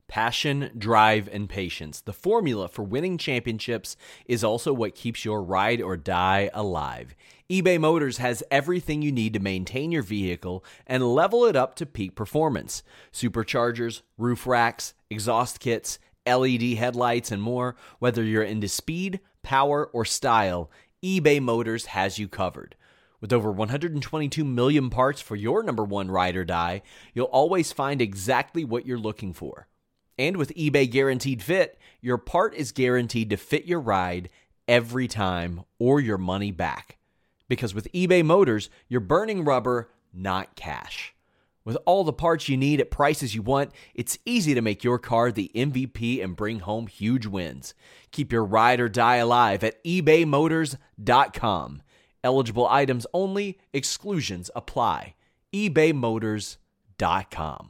Passion, drive, and patience. The formula for winning championships is also what keeps your ride or die alive. eBay Motors has everything you need to maintain your vehicle and level it up to peak performance. Superchargers, roof racks, exhaust kits, LED headlights, and more. Whether you're into speed, power, or style, eBay Motors has you covered. With over 122 million parts for your number one ride or die, you'll always find exactly what you're looking for. And with eBay Guaranteed Fit, your part is guaranteed to fit your ride every time or your money back. Because with eBay Motors, you're burning rubber, not cash. With all the parts you need at prices you want, it's easy to make your car the MVP and bring home huge wins. Keep your ride or die alive at ebaymotors.com. Eligible items only, exclusions apply. ebaymotors.com.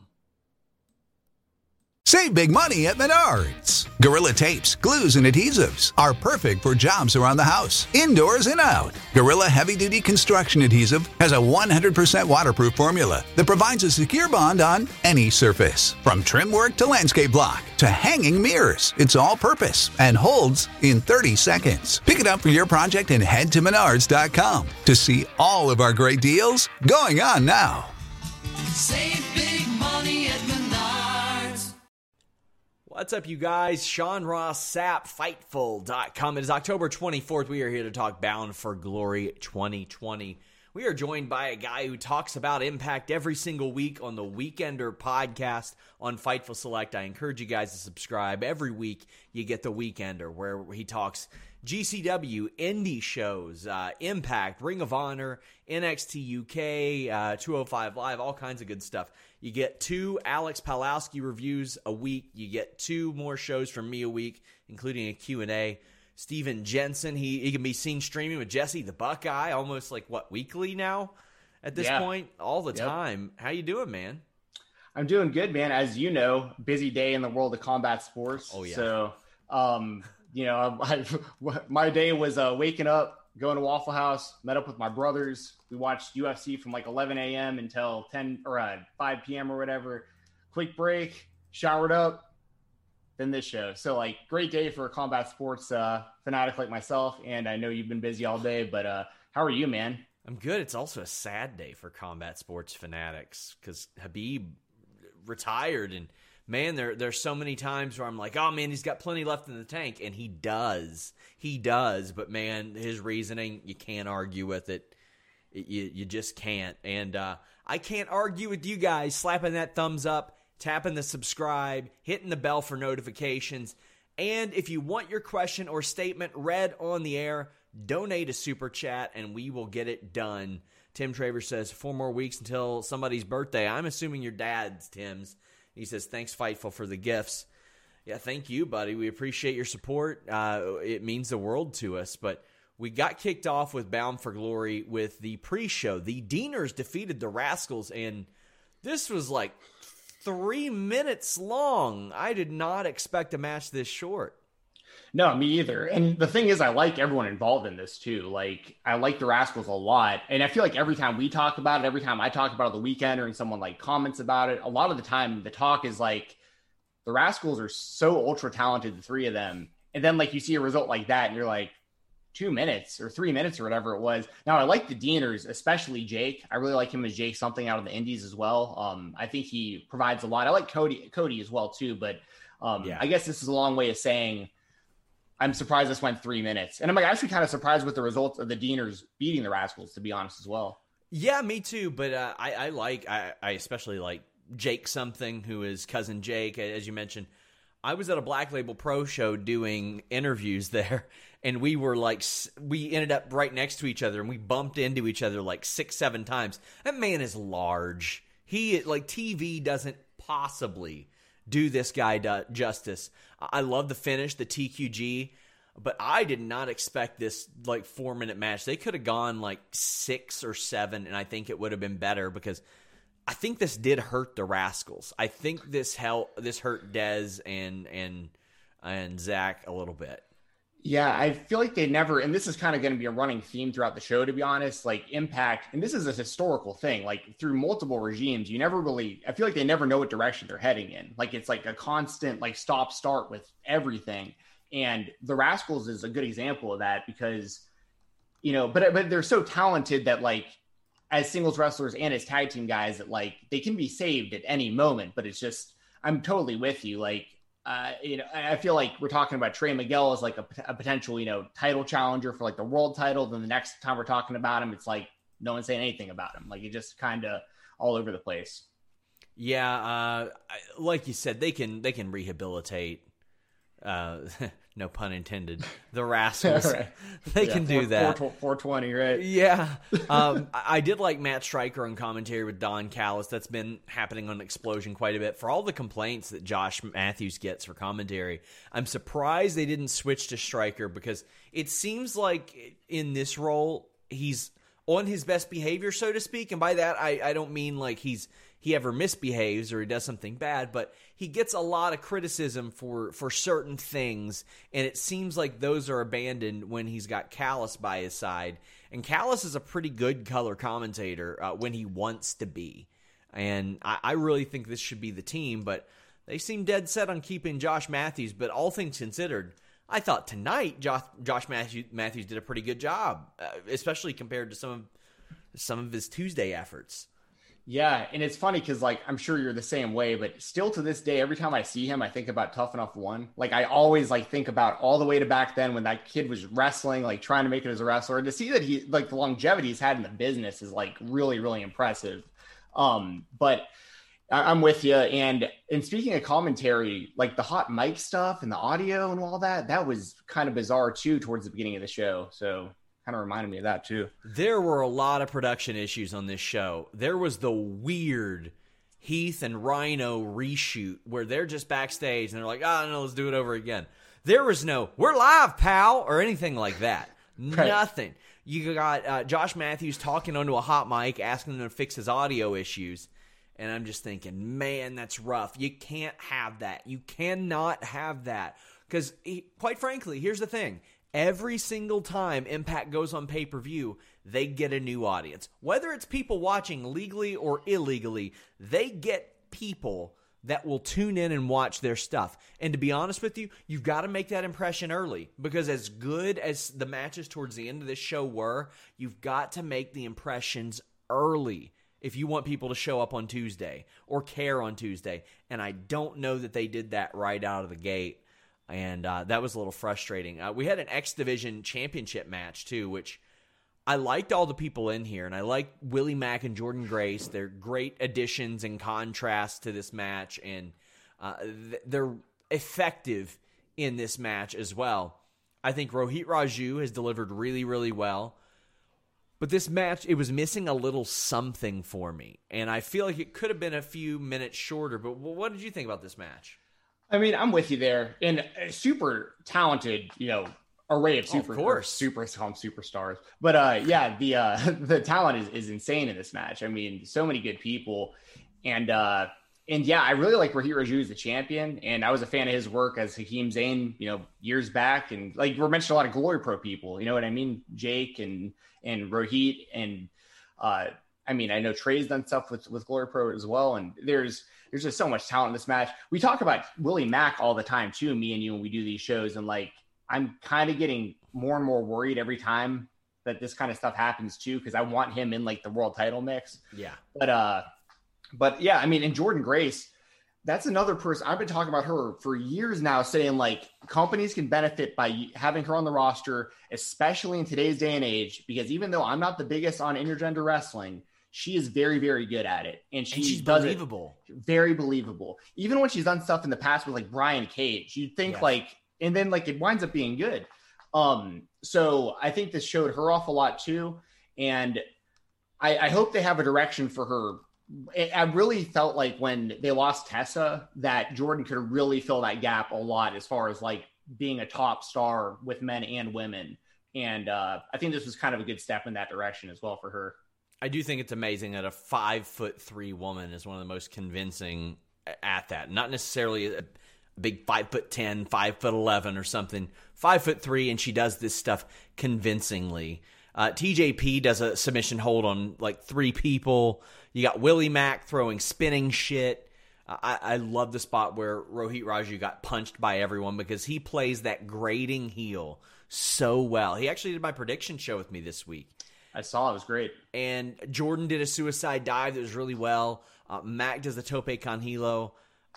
Save big money at Menards. Gorilla Tapes, glues, and adhesives are perfect for jobs around the house, indoors and out. Gorilla Heavy Duty Construction Adhesive has a 100% waterproof formula that provides a secure bond on any surface. From trim work to landscape block to hanging mirrors, it's all purpose and holds in 30 seconds. Pick it up for your project and head to Menards.com to see all of our great deals going on now. Save big money at Menards. What's up, you guys? Sean Ross Sapp, Fightful.com. It is October 24th. We are here to talk Bound for Glory 2020. We are joined by a guy who talks about Impact every single week on the Weekender podcast on Fightful Select. I encourage you guys to subscribe. Every week you get the Weekender, where he talks GCW, indie shows, Impact, Ring of Honor, NXT UK, 205 Live, all kinds of good stuff. You get 2 Alex Palowski reviews a week. You get 2 more shows from me a week, including a Q&A. Steven Jensen, he can be seen streaming with Jesse the Buckeye almost weekly now at this point, all the time. How you doing, man? I'm doing good, man. As you know, busy day in the world of combat sports. Oh, yeah. So, my day was waking up, going to Waffle House, met up with my brothers. We watched UFC from 11 a.m. until 10 or 5 p.m. or whatever. Quick break, showered up, then this show. So great day for a combat sports fanatic like myself. And I know you've been busy all day, but how are you, man? I'm good. It's also a sad day for combat sports fanatics because Khabib retired, and man, there's so many times where I'm like, oh man, he's got plenty left in the tank, and he does, but man, his reasoning, you can't argue with it. You just can't, and I can't argue with you guys slapping that thumbs up, tapping the subscribe, hitting the bell for notifications, and if you want your question or statement read on the air, donate a super chat, and we will get it done. Tim Travers says 4 more weeks until somebody's birthday. I'm assuming your dad's, Tim's. He says, thanks, Fightful, for the gifts. Yeah, thank you, buddy. We appreciate your support. It means the world to us. But we got kicked off with Bound for Glory with the pre-show. The Deaners defeated the Rascals, and this was 3 minutes long. I did not expect a match this short. No, me either. And the thing is, I like everyone involved in this too. I like the Rascals a lot. And I feel like every time we talk about it, every time I talk about it on the weekend, and someone comments about it, a lot of the time the talk is the Rascals are so ultra talented, the 3 of them. And then you see a result like that and you're 2 minutes or 3 minutes or whatever it was. Now I like the Deaners, especially Jake. I really like him as Jake something out of the indies as well. I think he provides a lot. I like Cody as well too, but I guess this is a long way of saying I'm surprised this went 3 minutes. And I'm actually kind of surprised with the results of the Deaners beating the Rascals, to be honest, as well. Yeah, me too. But I especially like Jake something, who is Cousin Jake, as you mentioned. I was at a Black Label Pro show doing interviews there, and we were we ended up right next to each other, and we bumped into each other 6-7 times. That man is large. He TV doesn't possibly do this guy justice. I love the finish, the TQG, but I did not expect this 4-minute match. They could have gone 6 or 7, and I think it would have been better, because I think this did hurt the Rascals. I think this hurt Dez and Zach a little bit. Yeah, I feel like they never, and this is kind of going to be a running theme throughout the show, to be honest. Like Impact, and this is a historical thing, like through multiple regimes, you never really, I feel like they never know what direction they're heading in. Like it's like a constant, like stop start with everything. And the Rascals is a good example of that because, but they're so talented that like as singles wrestlers and as tag team guys that like they can be saved at any moment. But it's just, I'm totally with you. Like, I feel like we're talking about Trey Miguel as like a potential, title challenger for like the world title. Then the next time we're talking about him, it's like no one's saying anything about him. Like it just kind of all over the place. Yeah, like you said, they can rehabilitate. No pun intended. The Rascals, Right. They can do that. 420, right? Yeah. I did like Matt Stryker on commentary with Don Callis. That's been happening on Explosion quite a bit. For all the complaints that Josh Matthews gets for commentary, I'm surprised they didn't switch to Stryker because it seems like in this role, he's on his best behavior, so to speak. And by that, I don't mean like he ever misbehaves or he does something bad, but he gets a lot of criticism for certain things, and it seems like those are abandoned when he's got Callis by his side. And Callis is a pretty good color commentator when he wants to be. And I really think this should be the team, but they seem dead set on keeping Josh Matthews. But all things considered, I thought tonight Josh Matthews did a pretty good job, especially compared to some of his Tuesday efforts. Yeah, and it's funny because, like, I'm sure you're the same way, but still to this day, every time I see him, I think about Tough Enough 1. Like, I always, like, think about all the way to back then when that kid was wrestling, like, trying to make it as a wrestler. And to see that he, like, the longevity he's had in the business is, like, really, really impressive. But I'm with you. And speaking of commentary, like, the hot mic stuff and the audio and all that, that was kind of bizarre, too, towards the beginning of the show. So kind of reminded me of that too. There were a lot of production issues on this show. There was the weird Heath and Rhino reshoot where they're just backstage and they're like, no, let's do it over again. There was no, we're live, pal, or anything like that. Right. Nothing. You got Josh Matthews talking onto a hot mic, asking him to fix his audio issues. And I'm just thinking, man, that's rough. You can't have that. You cannot have that. Because, quite frankly, here's the thing. Every single time Impact goes on pay-per-view, they get a new audience. Whether it's people watching legally or illegally, they get people that will tune in and watch their stuff. And to be honest with you, you've got to make that impression early. Because as good as the matches towards the end of this show were, you've got to make the impressions early if you want people to show up on Tuesday or care on Tuesday. And I don't know that they did that right out of the gate. And that was a little frustrating. We had an X Division championship match, too, which I liked all the people in here. And I liked Willie Mack and Jordan Grace. They're great additions and contrast to this match. And they're effective in this match as well. I think Rohit Raju has delivered really, really well. But this match, it was missing a little something for me. And I feel like it could have been a few minutes shorter. But what did you think about this match? I mean, I'm with you there. And a super talented, array of superstars. But yeah, the talent is insane in this match. I mean, so many good people. And yeah, I really like Rohit Raju as the champion. And I was a fan of his work as Hakeem Zayn, years back. And like we mentioned a lot of Glory Pro people, you know what I mean? Jake and Rohit. And I mean, I know Trey's done stuff with Glory Pro as well. And there's just so much talent in this match. We talk about Willie Mack all the time too, me and you, when we do these shows. And like, I'm kind of getting more and more worried every time that this kind of stuff happens too, because I want him in like the world title mix. Yeah. But yeah, I mean, and Jordan Grace, that's another person. I've been talking about her for years now, saying like companies can benefit by having her on the roster, especially in today's day and age, because even though I'm not the biggest on intergender wrestling, she is very, very good at it. And she's believable. Very believable. Even when she's done stuff in the past with like Brian Cage, you'd think and then like it winds up being good. So I think this showed her off a lot too. And I hope they have a direction for her. I really felt like when they lost Tessa, that Jordan could really fill that gap a lot as far as like being a top star with men and women. And I think this was kind of a good step in that direction as well for her. I do think it's amazing that a 5'3" woman is one of the most convincing at that. Not necessarily big 5'10", 5'11" or something, 5'3", and she does this stuff convincingly. TJP does a submission hold on like 3 people. You got Willie Mack throwing spinning shit. I love the spot where Rohit Raju got punched by everyone because he plays that grating heel so well. He actually did my prediction show with me this week. I saw it. It was great. And Jordan did a suicide dive that was really well. Mac does the tope con hilo.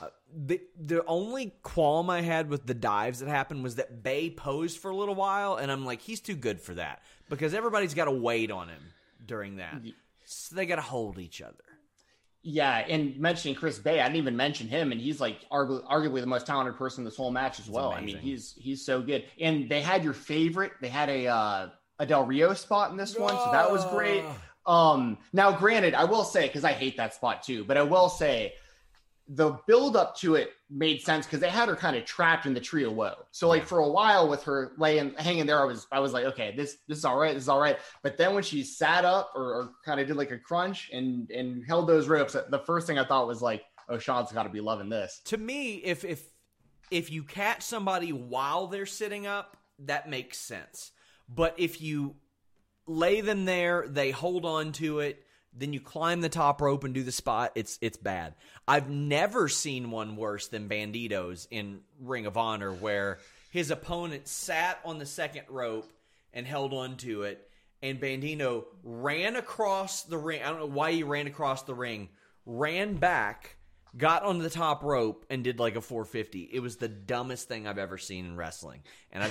The only qualm I had with the dives that happened was that Bay posed for a little while, and I'm like, he's too good for that because everybody's got to wait on him during that. So they got to hold each other. Yeah, and mentioning Chris Bay, I didn't even mention him, and he's like arguably the most talented person in this whole match as well. I mean, he's so good. And they had your favorite. They had a Del Rio spot in this one, so that was great. Now, granted, I will say, because I hate that spot too, but I will say the build up to it made sense because they had her kind of trapped in the tree of woe. So like for a while with her hanging there, I was like, okay, this is all right. This is all right. But then when she sat up or kind of did like a crunch and held those ropes, the first thing I thought was like, oh, Sean's got to be loving this. To me, if you catch somebody while they're sitting up, that makes sense. But if you lay them there, they hold on to it, then you climb the top rope and do the spot, it's bad. I've never seen one worse than Bandito's in Ring of Honor, where his opponent sat on the second rope and held on to it, and Bandito ran across the ring. I don't know why he ran across the ring, ran back, got on the top rope, and did like a 450. It was the dumbest thing I've ever seen in wrestling. And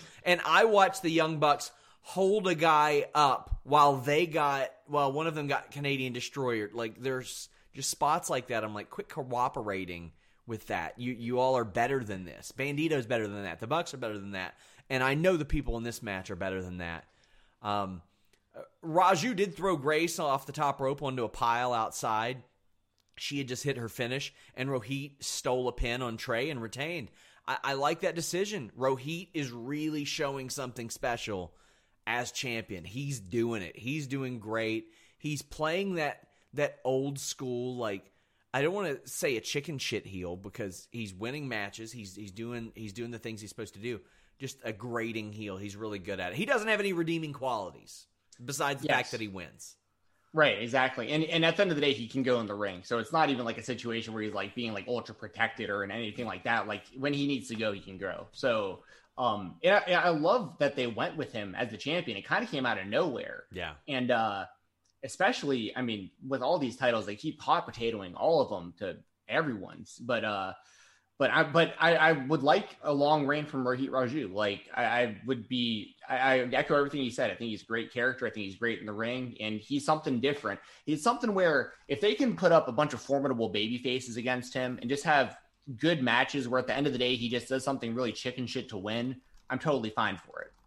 I watched the Young Bucks hold a guy up while one of them got Canadian Destroyer. Like, there's just spots like that. I'm like, quit cooperating with that. You all are better than this. Bandito's better than that. The Bucks are better than that. And I know the people in this match are better than that. Raju did throw Grace off the top rope onto a pile outside. She had just hit her finish, and Rohit stole a pin on Trey and retained. I like that decision. Rohit is really showing something special as champion. He's doing it. He's doing great. He's playing that old school, like, I don't want to say a chicken shit heel because he's winning matches. He's doing the things he's supposed to do. Just a grating heel. He's really good at it. He doesn't have any redeeming qualities besides the fact that he wins. Right, exactly. And at the end of the day, he can go in the ring. So it's not even like a situation where he's like being like ultra protected or anything like that. Like when he needs to go, he can go. So I love that they went with him as the champion. It kind of came out of nowhere. Yeah. And especially, I mean, with all these titles, they keep hot potatoing all of them to everyone's. But I would like a long reign from Rohit Raju. Like I echo everything he said. I think he's a great character. I think he's great in the ring, and he's something different. He's something where if they can put up a bunch of formidable baby faces against him and just have good matches where at the end of the day he just does something really chicken shit to win, I'm totally fine for it.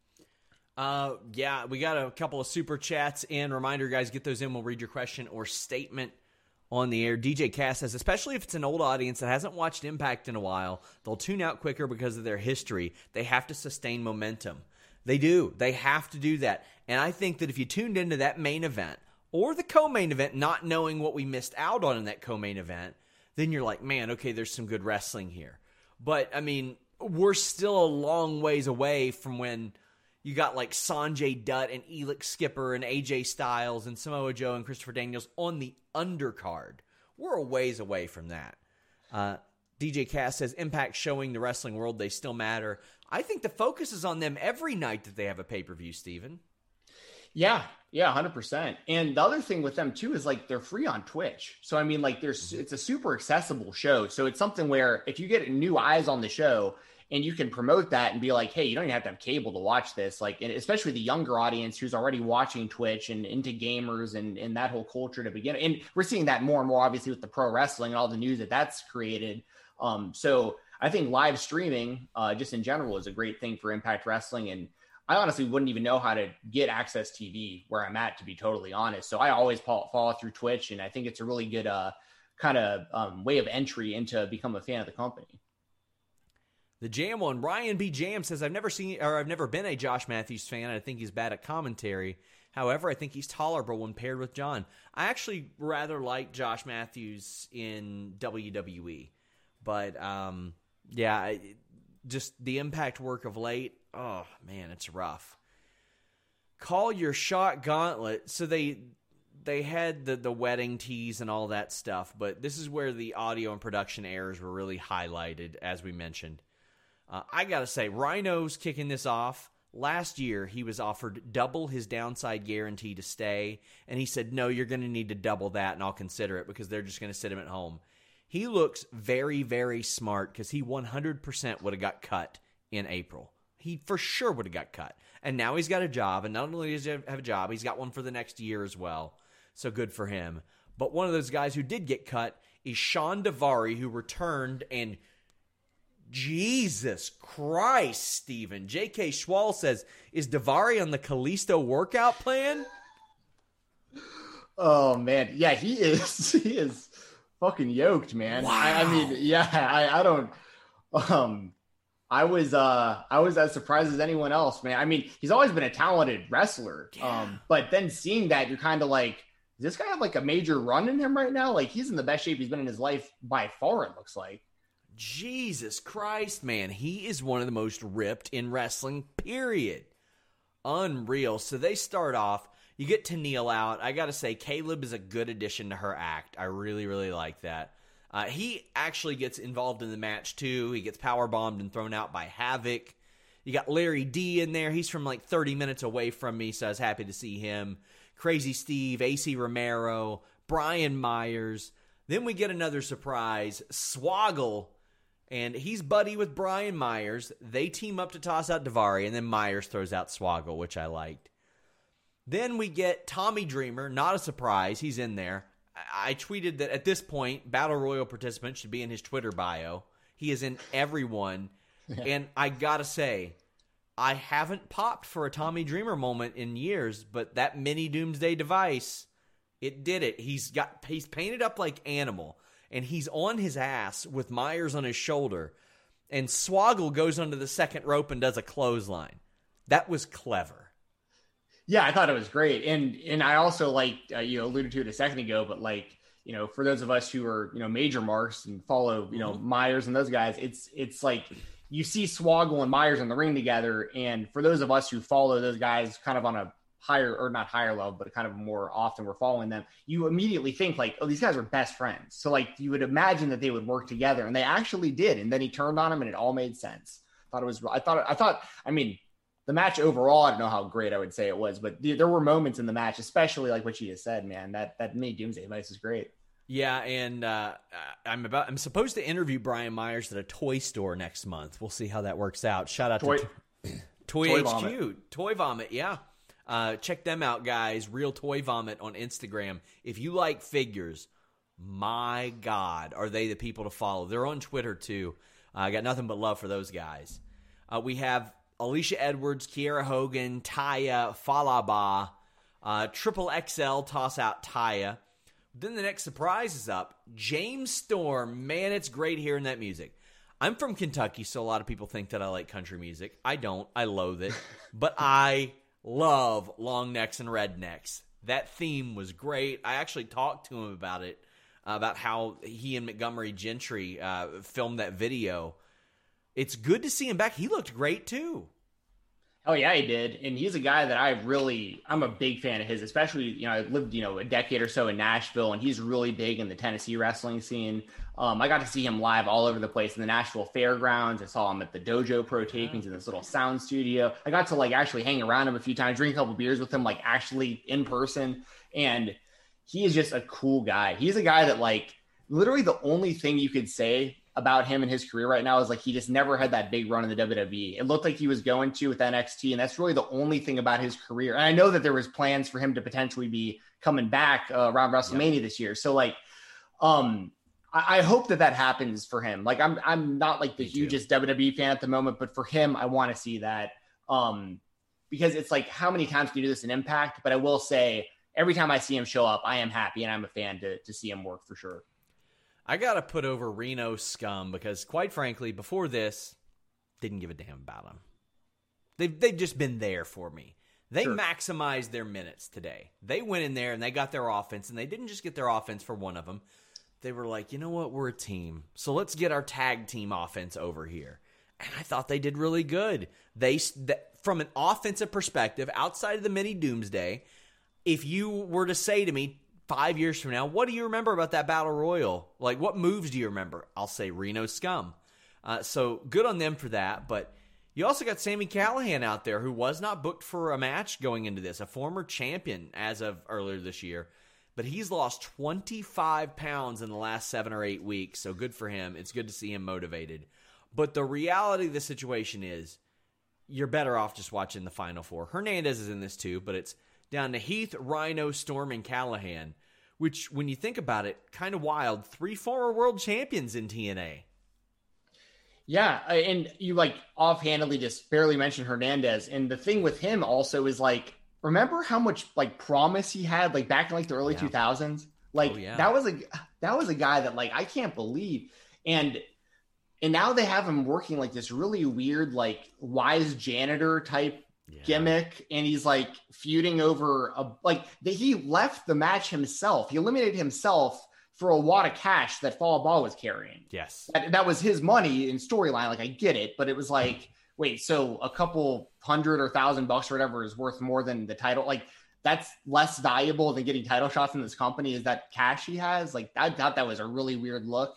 Yeah, we got a couple of super chats in. Reminder, guys, get those in. We'll read your question or statement on the air. DJ Cass says, especially if it's an old audience that hasn't watched Impact in a while, they'll tune out quicker because of their history. They have to sustain momentum. They do. They have to do that. And I think that if you tuned into that main event or the co-main event, not knowing what we missed out on in that co-main event, then you're like, man, okay, there's some good wrestling here. But, I mean, we're still a long ways away from when you got like Sanjay Dutt and Elix Skipper and AJ Styles and Samoa Joe and Christopher Daniels on the undercard. We're a ways away from that. DJ Cass says, Impact showing the wrestling world they still matter. I think the focus is on them every night that they have a pay-per-view, Steven. Yeah, 100%. And the other thing with them too is like they're free on Twitch. So I mean, like it's a super accessible show. So it's something where if you get new eyes on the show and you can promote that and be like, hey, you don't even have to have cable to watch this. Like, and especially the younger audience who's already watching Twitch and into gamers and that whole culture to begin. And we're seeing that more and more obviously with the pro wrestling and all the news that's created. So I think live streaming just in general is a great thing for Impact Wrestling. And I honestly wouldn't even know how to get Access TV where I'm at, to be totally honest. So I always follow through Twitch, and I think it's a really good kind of way of entry into become a fan of the company. The Jam one, Ryan B. Jam says, I've never been a Josh Matthews fan. I think he's bad at commentary. However, I think he's tolerable when paired with John. I actually rather like Josh Matthews in WWE, but Yeah, just the Impact work of late. Oh, man, it's rough. Call Your Shot Gauntlet. So they had the wedding tease and all that stuff, but this is where the audio and production errors were really highlighted, as we mentioned. I got to say, Rhino's kicking this off. Last year, he was offered double his downside guarantee to stay, and he said, no, you're going to need to double that, and I'll consider it because they're just going to sit him at home. He looks very, very smart because he 100% would have got cut in April. He for sure would have got cut. And now he's got a job, and not only does he have a job, he's got one for the next year as well. So good for him. But one of those guys who did get cut is Sean Davari, who returned, and Jesus Christ, Steven. J.K. Schwal says, is Davari on the Kalisto workout plan? Oh, man. Yeah, he is. He is fucking yoked, man. Wow. I mean, yeah, I don't... I was as surprised as anyone else, man. I mean, he's always been a talented wrestler. Yeah. But then seeing that, you're kind of like, does this guy have like a major run in him right now? Like, he's in the best shape he's been in his life by far, it looks like. Jesus Christ, man. He is one of the most ripped in wrestling, period. Unreal. So they start off. You get Tenille out. I got to say, Caleb is a good addition to her act. I really, really like that. He actually gets involved in the match, too. He gets powerbombed and thrown out by Havoc. You got Larry D in there. He's from like 30 minutes away from me, so I was happy to see him. Crazy Steve, AC Romero, Brian Myers. Then we get another surprise, Swoggle, and he's buddy with Brian Myers. They team up to toss out Davari, and then Myers throws out Swoggle, which I liked. Then we get Tommy Dreamer, not a surprise. He's in there. I tweeted that at this point, Battle Royal participants should be in his Twitter bio. He is in everyone. Yeah. And I gotta say, I haven't popped for a Tommy Dreamer moment in years, but that mini Doomsday device, it did it. He's painted up like Animal, and he's on his ass with Myers on his shoulder, and Swoggle goes under the second rope and does a clothesline. That was clever. Yeah, I thought it was great. And I also, like, you alluded to it a second ago, but like, you know, for those of us who are, you know, major marks and follow, you know, Myers and those guys, it's like you see Swoggle and Myers in the ring together. And for those of us who follow those guys kind of on a higher, or not higher level, but kind of more often we're following them, you immediately think like, oh, these guys are best friends. So like you would imagine that they would work together, and they actually did. And then he turned on him and it all made sense. I mean, the match overall, I don't know how great I would say it was, but there were moments in the match, especially like what you just said, man, that mini Doomsday device is great. Yeah, and I'm supposed to interview Brian Myers at a toy store next month. We'll see how that works out. Shout out to Toy HQ, Vomit. Toy Vomit, yeah. Check them out, guys. Real Toy Vomit on Instagram. If you like figures, my God, are they the people to follow? They're on Twitter too. I got nothing but love for those guys. We have Alicia Edwards, Kiera Hogan, Taya, Falaba, Triple XL, toss out Taya. Then the next surprise is up. James Storm. Man, it's great hearing that music. I'm from Kentucky, so a lot of people think that I like country music. I don't. I loathe it. But I love long necks and rednecks. That theme was great. I actually talked to him about it, about how he and Montgomery Gentry filmed that video. It's good to see him back. He looked great, too. Oh, yeah, he did. And he's a guy that I'm a big fan of his, especially, you know, I lived, you know, a decade or so in Nashville, and he's really big in the Tennessee wrestling scene. I got to see him live all over the place in the Nashville Fairgrounds. I saw him at the Dojo Pro tapings in this little sound studio. I got to like actually hang around him a few times, drink a couple beers with him, like actually in person. And he is just a cool guy. He's a guy that like literally the only thing you could say about him and his career right now is like he just never had that big run in the WWE. It looked like he was going to with NXT, and that's really the only thing about his career. And I know that there was plans for him to potentially be coming back around WrestleMania this year. So like, I hope that happens for him. Like I'm not like the hugest WWE fan at the moment, but for him, I want to see that because it's like, how many times can you do this in Impact? But I will say every time I see him show up, I am happy, and I'm a fan to see him work for sure. I got to put over Reno Scum because, quite frankly, before this, didn't give a damn about them. They've just been there for me. They maximized their minutes today. They went in there and they got their offense, and they didn't just get their offense for one of them. they were like, you know what, we're a team, so let's get our tag team offense over here. And I thought they did really good. From an offensive perspective, outside of the mini doomsday, if you were to say to me 5 years from now, what do you remember about that battle royal? Like, what moves do you remember? I'll say Reno Scum. So good on them for that. But you also got Sami Callihan out there, who was not booked for a match going into this, a former champion as of earlier this year. But he's lost 25 pounds in the last 7 or 8 weeks, so good for him. It's good to see him motivated. But the reality of the situation is you're better off just watching the Final Four. Hernandez is in this too, but it's down to Heath, Rhino, Storm, and Callihan, which, when you think about it, kind of wild. 3 former world champions in TNA. Yeah, and you offhandedly just barely mentioned Hernandez. And the thing with him also is remember how much promise he had back in the early 2000s? That was a guy that I can't believe. And now they have him working this really weird wise janitor type gimmick, and he's feuding over he left the match himself. He eliminated himself for a wad of cash that Fall Ball was carrying. Yes. That was his money in storyline. I get it, but it was wait, so a couple $100 or $1,000 or whatever is worth more than the title? That's less valuable than getting title shots in this company, is that cash he has? I thought that was a really weird look.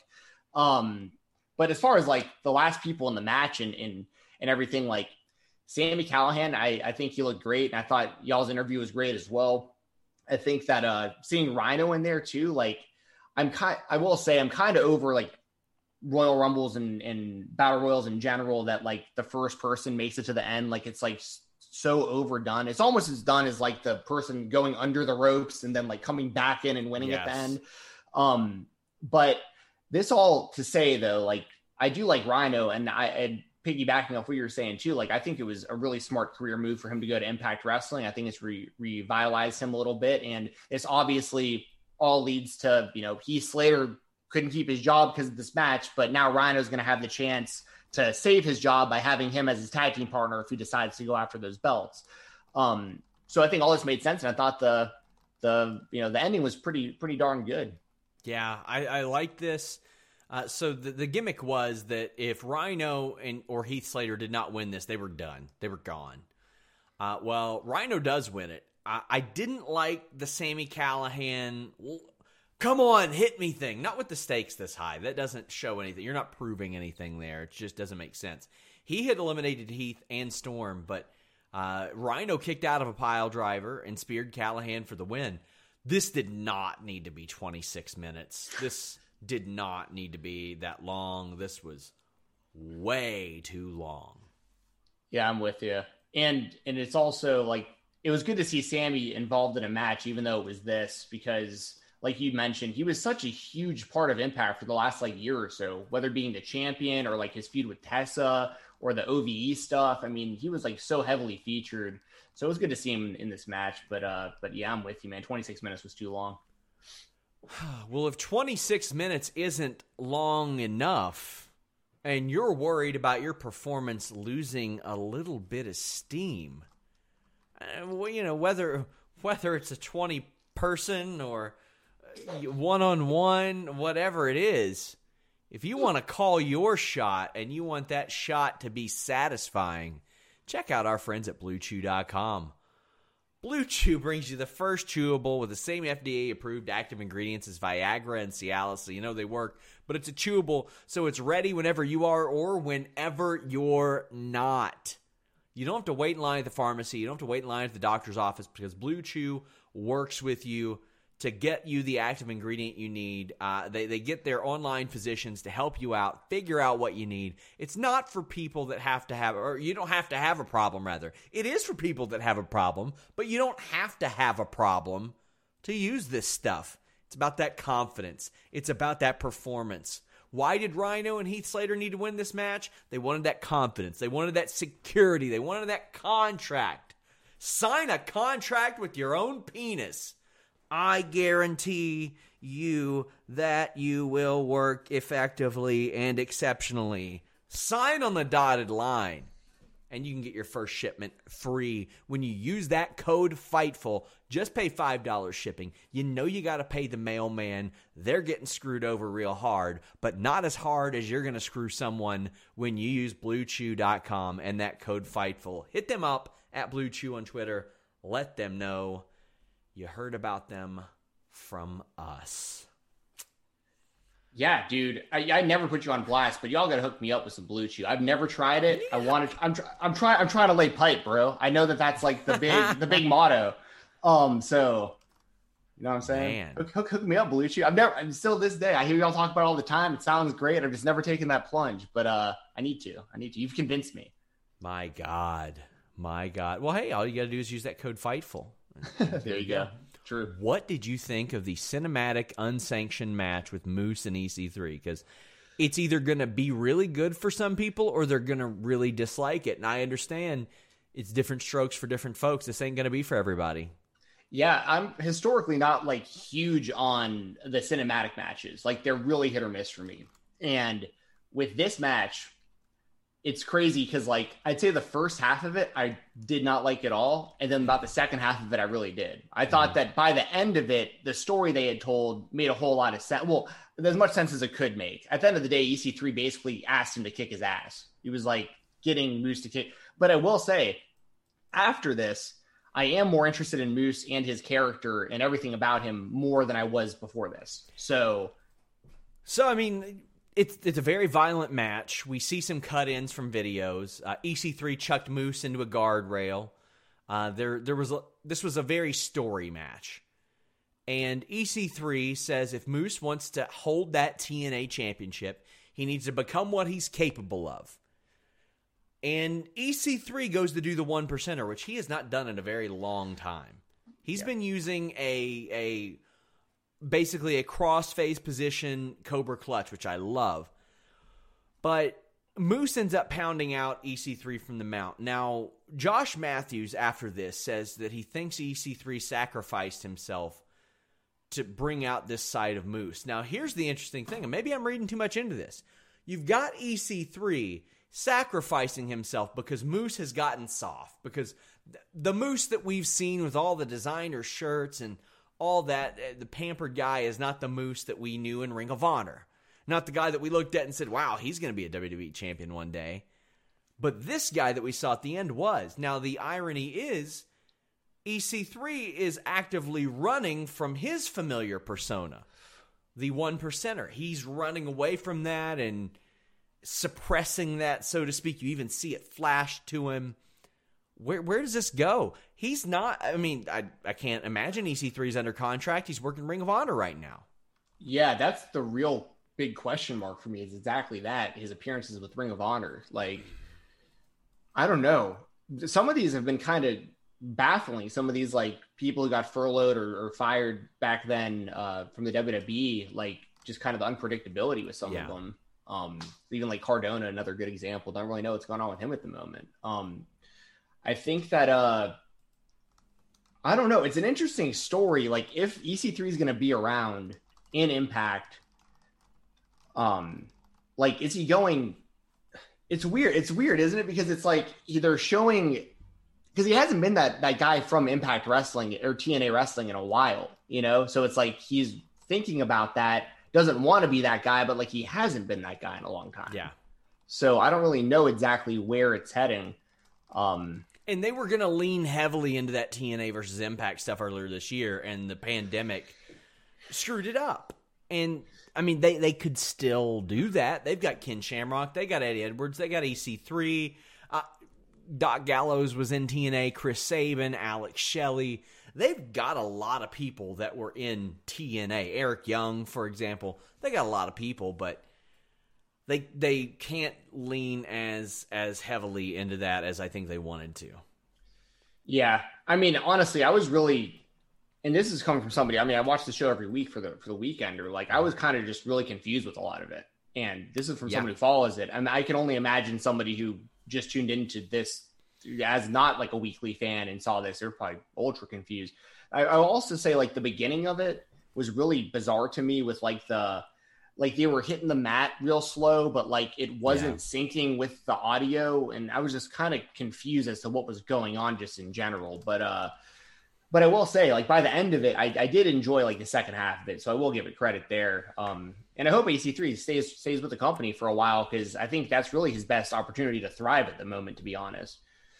But as far as the last people in the match and everything, Sami Callihan, I think he looked great. And I thought y'all's interview was great as well. I think that seeing Rhino in there too, I will say I'm kind of over Royal Rumbles and Battle Royals in general, that the first person makes it to the end. It's so overdone. It's almost as done as the person going under the ropes and then coming back in and winning at the end. But this all to say though, I do like Rhino, and I piggybacking off what you were saying too, I think it was a really smart career move for him to go to Impact Wrestling. I think it's revitalized him a little bit, and it's obviously all leads to, Heath Slater couldn't keep his job because of this match, but now Rhino's going to have the chance to save his job by having him as his tag team partner if he decides to go after those belts. So I think all this made sense, and I thought the ending was pretty darn good. Yeah, I like this. So the gimmick was that if Rhino or Heath Slater did not win this, they were done. They were gone. Well, Rhino does win it. I didn't like the Sami Callihan, come on, hit me thing. Not with the stakes this high. That doesn't show anything. You're not proving anything there. It just doesn't make sense. He had eliminated Heath and Storm, but Rhino kicked out of a pile driver and speared Callihan for the win. This did not need to be 26 minutes. This did not need to be that long. This was way too long. Yeah, I'm with you. And it's also it was good to see Sami involved in a match, even though it was this, because like you mentioned, he was such a huge part of Impact for the last year or so, whether being the champion or his feud with Tessa or the OVE stuff. I mean, he was so heavily featured. So it was good to see him in this match. But yeah, I'm with you, man. 26 minutes was too long. Well, if 26 minutes isn't long enough and you're worried about your performance losing a little bit of steam, whether it's a 20 person or one-on-one, whatever it is, if you want to call your shot and you want that shot to be satisfying, check out our friends at BlueChew.com. Blue Chew brings you the first chewable with the same FDA-approved active ingredients as Viagra and Cialis, so they work. But it's a chewable, so it's ready whenever you are or whenever you're not. You don't have to wait in line at the pharmacy. You don't have to wait in line at the doctor's office, because Blue Chew works with you to get you the active ingredient you need. They get their online physicians to help you out, figure out what you need. It's not for people that have to have, or you don't have to have a problem, rather. It is for people that have a problem, but you don't have to have a problem to use this stuff. It's about that confidence. It's about that performance. Why did Rhino and Heath Slater need to win this match? They wanted that confidence. They wanted that security. They wanted that contract. Sign a contract with your own penis. I guarantee you that you will work effectively and exceptionally. Sign on the dotted line. and you can get your first shipment free when you use that code FIGHTFUL. Just pay $5 shipping. You know you got to pay the mailman. They're getting screwed over real hard, but not as hard as you're going to screw someone when you use BlueChew.com and that code FIGHTFUL. Hit them up at BlueChew on Twitter. Let them know you heard about them from us. Yeah, dude. I never put you on blast, but y'all gotta hook me up with some Blue Chew. I've never tried it. Yeah. I'm trying to lay pipe, bro. I know that's like the big motto. So you know what I'm saying? Hook me up, Blue Chew. I'm still this day. I hear y'all talk about it all the time. It sounds great. I've just never taken that plunge, but I need to. You've convinced me. My God. Well, hey, all you gotta do is use that code FIGHTFUL. There you go. True. What did you think of the cinematic unsanctioned match with Moose and EC3? Because it's either going to be really good for some people or they're going to really dislike it. And I understand it's different strokes for different folks. This ain't going to be for everybody. Yeah, I'm historically not like huge on the cinematic matches. Like they're really hit or miss for me. And with this match, it's crazy because, like, I'd say the first half of it, I did not like at all. And then about the second half of it, I really did. I thought that by the end of it, the story they had told made a whole lot of sense. Well, as much sense as it could make. At the end of the day, EC3 basically asked him to kick his ass. He was, like, getting Moose to kick. But I will say, after this, I am more interested in Moose and his character and everything about him more than I was before this. So I mean... It's a very violent match. We see some cut-ins from videos. EC3 chucked Moose into a guardrail. This was a very story match. And EC3 says if Moose wants to hold that TNA championship, he needs to become what he's capable of. And EC3 goes to do the 1%er, which he has not done in a very long time. He's been using basically a cross-face position Cobra Clutch, which I love. But Moose ends up pounding out EC3 from the mount. Now, Josh Matthews, after this, says that he thinks EC3 sacrificed himself to bring out this side of Moose. Now, here's the interesting thing, and maybe I'm reading too much into this. You've got EC3 sacrificing himself because Moose has gotten soft. Because the Moose that we've seen with all the designer shirts and all that, the pampered guy is not the Moose that we knew in Ring of Honor. Not the guy that we looked at and said, wow, he's going to be a WWE champion one day. But this guy that we saw at the end was. Now, the irony is, EC3 is actively running from his familiar persona, the 1%er. He's running away from that and suppressing that, so to speak. You even see it flash to him. Where does this go? He's not, I mean, I can't imagine EC3's under contract. He's working Ring of Honor right now. Yeah, that's the real big question mark for me, is exactly that. His appearances with Ring of Honor. Like, I don't know. Some of these have been kind of baffling. Some of these, like, people who got furloughed or fired back then from the WWE, like, just kind of the unpredictability with some of them. Even like Cardona, another good example. Don't really know what's going on with him at the moment. I think that, I don't know. It's an interesting story. Like, if EC3 is going to be around in Impact, like, is he going, it's weird, isn't it? Because it's like they're showing, because he hasn't been that guy from Impact Wrestling or TNA Wrestling in a while, you know? So it's like he's thinking about that, doesn't want to be that guy, but like he hasn't been that guy in a long time. Yeah. So I don't really know exactly where it's heading. And they were going to lean heavily into that TNA versus Impact stuff earlier this year, and the pandemic screwed it up. And, I mean, they could still do that. They've got Ken Shamrock. They got Eddie Edwards. They got EC3. Doc Gallows was in TNA. Chris Sabin, Alex Shelley. They've got a lot of people that were in TNA. Eric Young, for example. They got a lot of people, but they can't lean as heavily into that as I think they wanted to. Yeah. I mean, honestly, I was really, and this is coming from somebody, I mean, I watch the show every week for the Weekender. Like, I was kind of just really confused with a lot of it. And this is from somebody who follows it. I mean, I can only imagine somebody who just tuned into this as not like a weekly fan and saw this, they're probably ultra confused. I'll also say, like, the beginning of it was really bizarre to me with like the like they were hitting the mat real slow, but like it wasn't syncing with the audio. And I was just kind of confused as to what was going on just in general. But I will say, like, by the end of it, I did enjoy like the second half of it. So I will give it credit there. And I hope AC3 stays with the company for a while, because I think that's really his best opportunity to thrive at the moment, to be honest.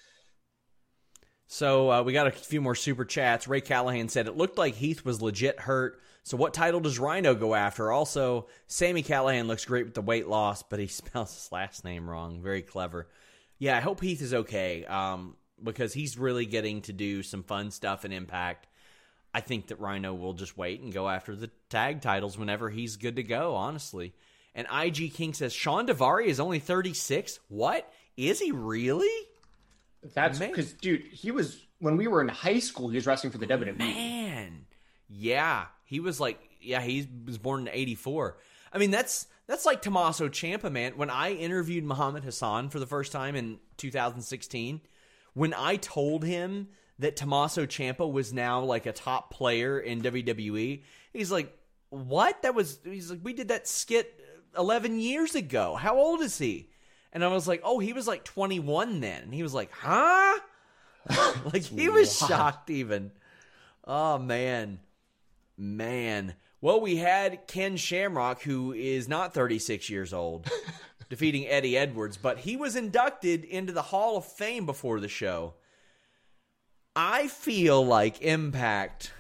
So we got a few more super chats. Ray Callahan said, it looked like Heath was legit hurt. So what title does Rhino go after? Also, Sammy Callahan looks great with the weight loss, but he spells his last name wrong. Very clever. Yeah, I hope Heath is okay, because he's really getting to do some fun stuff in Impact. I think that Rhino will just wait and go after the tag titles whenever he's good to go, honestly. And IG King says, Sean Daivari is only 36? What? Is he really? That's because, dude, when we were in high school, he was wrestling for the WWE. Man. Yeah. He was he was born in 84. I mean, that's like Tommaso Ciampa, man. When I interviewed Muhammad Hassan for the first time in 2016, when I told him that Tommaso Ciampa was now like a top player in WWE, he's like, what? He's like, we did that skit 11 years ago. How old is he? And I was like, oh, he was like 21 then. And he was like, huh? Like, he was shocked even. Oh, man. Well, we had Ken Shamrock, who is not 36 years old, defeating Eddie Edwards, but he was inducted into the Hall of Fame before the show. I feel like Impact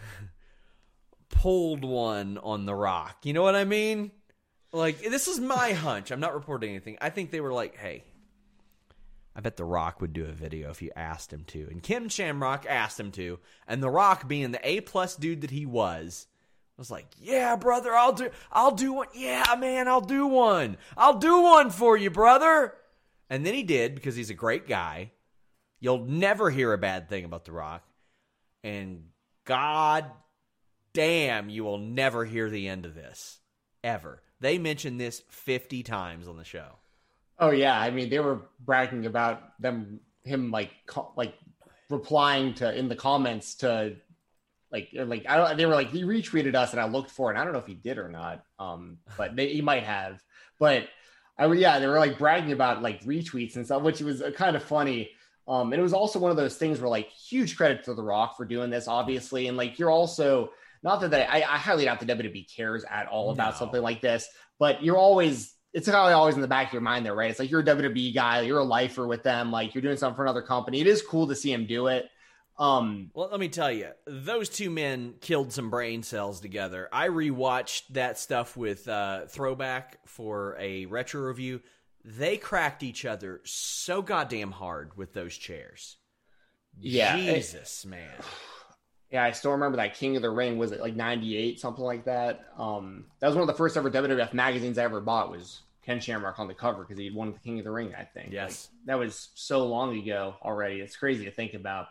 pulled one on The Rock. You know what I mean? Like, this is my hunch. I'm not reporting anything. I think they were like, hey, I bet The Rock would do a video if you asked him to. And Ken Shamrock asked him to. And The Rock, being the A-plus dude that he was like, yeah, brother, I'll do one. Yeah, man, I'll do one. I'll do one for you, brother. And then he did, because he's a great guy. You'll never hear a bad thing about The Rock. And God damn, you will never hear the end of this. Ever. They mentioned this 50 times on the show. Oh yeah, I mean, they were bragging about him like replying to in the comments to they were like, he retweeted us, and I looked for it. And I don't know if he did or not, but he might have. But they were like bragging about like retweets and stuff, which was kind of funny. And it was also one of those things where like huge credit to The Rock for doing this, obviously, and like you're also. Not that I highly doubt the WWE cares at all about something like this, but it's probably always in the back of your mind there, right? It's like you're a WWE guy, you're a lifer with them, like you're doing something for another company. It is cool to see him do it. Well, let me tell you, those two men killed some brain cells together. I rewatched that stuff with Throwback for a retro review. They cracked each other so goddamn hard with those chairs. Yeah. Jesus, man. Yeah, I still remember that King of the Ring, was it like 98, something like that? That was one of the first ever WWF magazines I ever bought, was Ken Shamrock on the cover, because he'd won the King of the Ring, I think. Yes. Like, that was so long ago already. It's crazy to think about.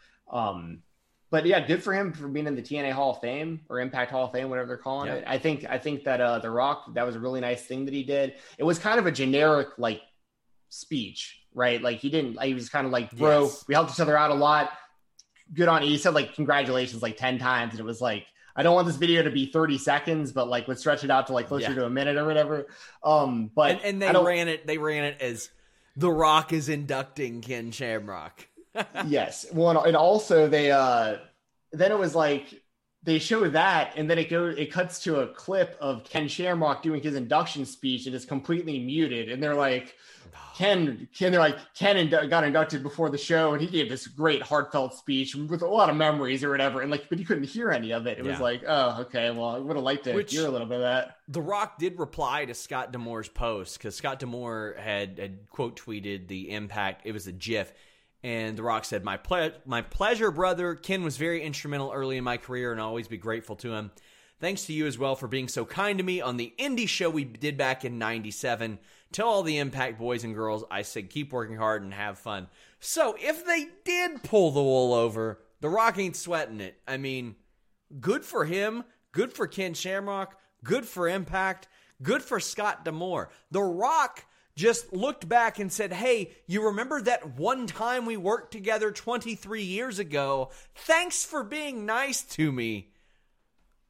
But yeah, good for him for being in the TNA Hall of Fame, or Impact Hall of Fame, whatever they're calling it. I think that The Rock, that was a really nice thing that he did. It was kind of a generic like speech, right? Like he was kind of like, bro, we helped each other out a lot. Good on you. He said like congratulations like 10 times, and it was like, I don't want this video to be 30 seconds, but like let's stretch it out to like closer to a minute or whatever. But and they ran it as The Rock is inducting Ken Shamrock. Yes. Well, and also they then it was like they showed that, and then it cuts to a clip of Ken Shamrock doing his induction speech, and it's completely muted, and they're like, Ken got inducted before the show, and he gave this great heartfelt speech with a lot of memories or whatever, and like, but you couldn't hear any of it. It was like, oh, okay, well, I would have liked to hear a little bit of that. The Rock did reply to Scott D'Amore's post, because Scott D'Amore had quote tweeted the Impact. It was a GIF, and The Rock said, "My pleasure, brother. Ken was very instrumental early in my career, and I'll always be grateful to him. Thanks to you as well for being so kind to me on the indie show we did back in '97. Tell all the Impact boys and girls I said keep working hard and have fun." So if they did pull the wool over, The Rock ain't sweating it. I mean, good for him. Good for Ken Shamrock. Good for Impact. Good for Scott D'Amore. The Rock just looked back and said, hey, you remember that one time we worked together 23 years ago? Thanks for being nice to me.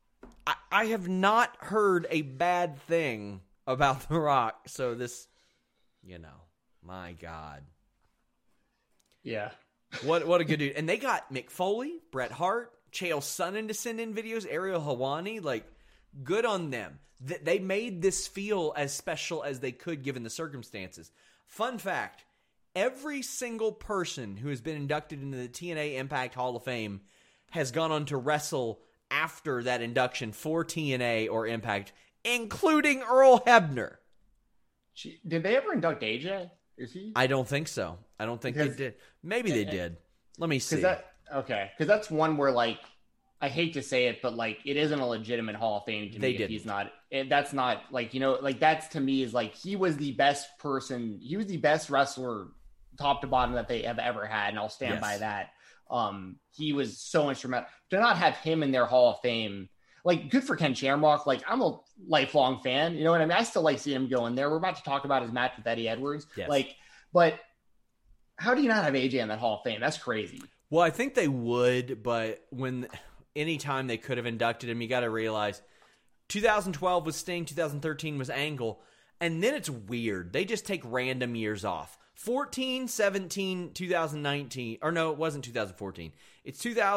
I have not heard a bad thing about The Rock. So this, my God. Yeah. What a good dude. And they got Mick Foley, Bret Hart, Chael Sonnen to send in videos, Ariel Helwani. Like, good on them. They made this feel as special as they could given the circumstances. Fun fact, every single person who has been inducted into the TNA Impact Hall of Fame has gone on to wrestle after that induction for TNA or Impact, including Earl Hebner. Did they ever induct AJ? Is he? I don't think so. I don't think they did. Maybe they did. Let me see. Because that's one where, like, I hate to say it, but, like, it isn't a legitimate Hall of Fame to me if he's not. That's not, like, like, that's to me is, like, he was the best person. He was the best wrestler top to bottom that they have ever had, and I'll stand by that. He was so instrumental. To not have him in their Hall of Fame, like, good for Ken Shamrock. Like, I'm a lifelong fan. You know what I mean? I still like seeing him go in there. We're about to talk about his match with Eddie Edwards. Yes. Like, but how do you not have AJ in that Hall of Fame? That's crazy. Well, I think they would, but anytime they could have inducted him, you got to realize 2012 was Sting, 2013 was Angle, and then it's weird. They just take random years off. 14, 17, 2019, or no, it wasn't 2014. It's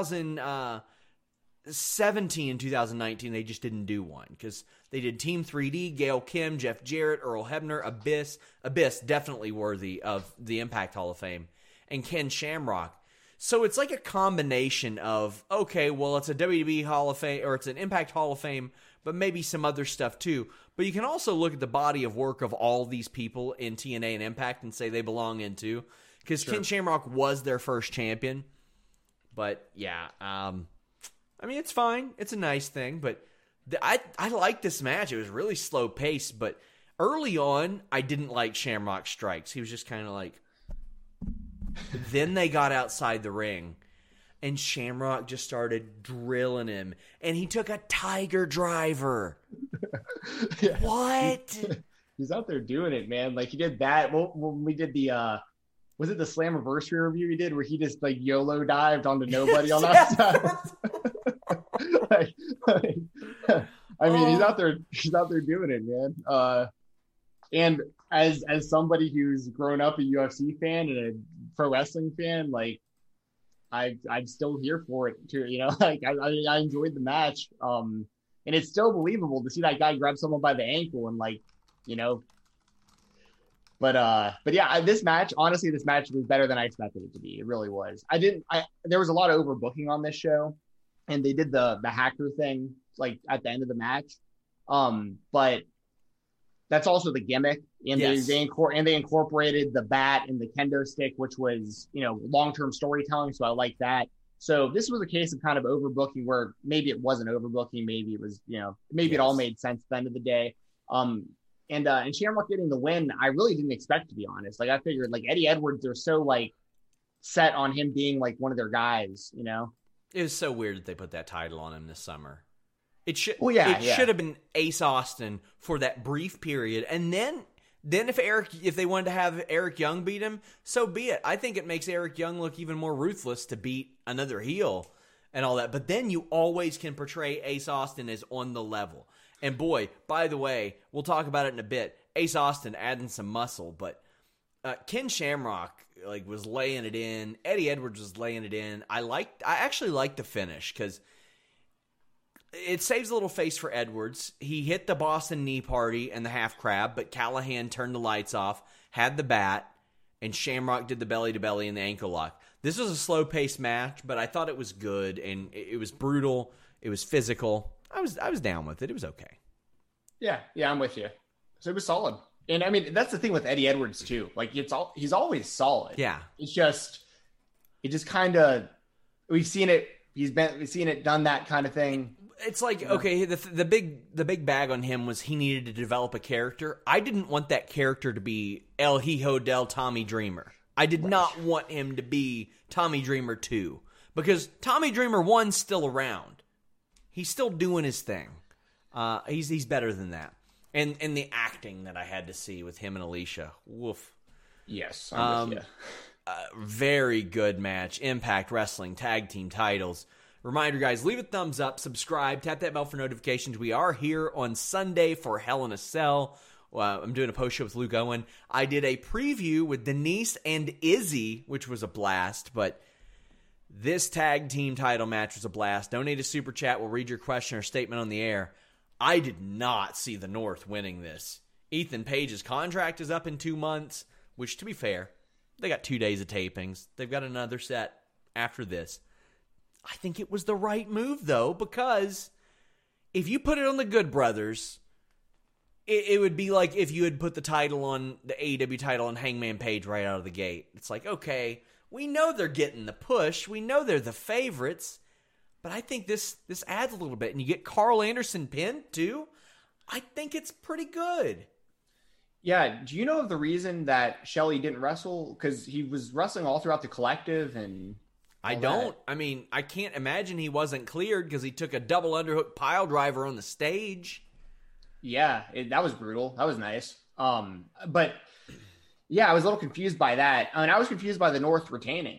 2017 and 2019. They just didn't do one because they did Team 3D, Gail Kim, Jeff Jarrett, Earl Hebner, Abyss definitely worthy of the Impact Hall of Fame, and Ken Shamrock. So it's like a combination of, okay, well, it's a WWE Hall of Fame, or it's an Impact Hall of Fame, but maybe some other stuff too. But you can also look at the body of work of all these people in TNA and Impact and say they belong in too. Because Ken Shamrock was their first champion. But, yeah, I mean, it's fine. It's a nice thing. But I liked this match. It was really slow paced. But early on, I didn't like Shamrock's strikes. He was just kind of like... Then they got outside the ring, and Shamrock just started drilling him, and he took a Tiger Driver. Yeah. What? He's out there doing it, man. Like, he did that. Well, when we did the, was it the Slammiversary review he did where he just, like, YOLO dived onto nobody on that side? I mean, he's out there doing it, man. And as somebody who's grown up a UFC fan and a pro wrestling fan, like, I'm still here for it too. Like, I enjoyed the match. And it's still believable to see that guy grab someone by the ankle and, like, but yeah, this match was better than I expected it to be. It really was. There was a lot of overbooking on this show, and they did the hacker thing, like, at the end of the match. But that's also the gimmick. And they incorporated the bat and the kendo stick, which was, long-term storytelling. So I like that. So this was a case of kind of overbooking where maybe it wasn't overbooking. Maybe it was, it all made sense at the end of the day. And Shamrock getting the win, I really didn't expect, to be honest. Like, I figured, like, Eddie Edwards, they're so, like, set on him being, like, one of their guys, It was so weird that they put that title on him this summer. It should have been Ace Austin for that brief period, and then if they wanted to have Eric Young beat him, so be it. I think it makes Eric Young look even more ruthless to beat another heel and all that. But then you always can portray Ace Austin as on the level. And boy, by the way, we'll talk about it in a bit. Ace Austin adding some muscle, but Ken Shamrock, like, was laying it in. Eddie Edwards was laying it in. I actually liked the finish because it saves a little face for Edwards. He hit the Boston Knee Party and the half crab, but Callahan turned the lights off, had the bat, and Shamrock did the belly-to-belly and the ankle lock. This was a slow-paced match, but I thought it was good, and it was brutal. It was physical. I was down with it. It was okay. Yeah, I'm with you. So it was solid. And, I mean, that's the thing with Eddie Edwards, too. Like, he's always solid. Yeah. It just kind of, we've seen it done, that kind of thing. It's like, okay, the big bag on him was he needed to develop a character. I didn't want that character to be El Hijo del Tommy Dreamer. I did not want him to be Tommy Dreamer 2. Because Tommy Dreamer 1's still around. He's still doing his thing. He's better than that. And the acting that I had to see with him and Alicia. Woof. Yes, I'm with you. Very good match. Impact Wrestling Tag Team titles. Reminder, guys, leave a thumbs up, subscribe, tap that bell for notifications. We are here on Sunday for Hell in a Cell. I'm doing a post show with Luke Owen. I did a preview with Denise and Izzy, which was a blast, but this tag team title match was a blast. Donate a super chat. We'll read your question or statement on the air. I did not see the North winning this. Ethan Page's contract is up in 2 months, which, to be fair, they got 2 days of tapings. They've got another set after this. I think it was the right move, though, because if you put it on the Good Brothers, it would be like if you had put the title on the AEW title on Hangman Page right out of the gate. It's like, okay, we know they're getting the push. We know they're the favorites. But I think this adds a little bit. And you get Carl Anderson pinned, too. I think it's pretty good. Yeah. Do you know of the reason that Shelley didn't wrestle? Because he was wrestling all throughout the collective and... I don't. I mean, I can't imagine he wasn't cleared because he took a double underhook pile driver on the stage. Yeah, that was brutal. That was nice. But yeah, I was a little confused by that. And I was confused by the North regaining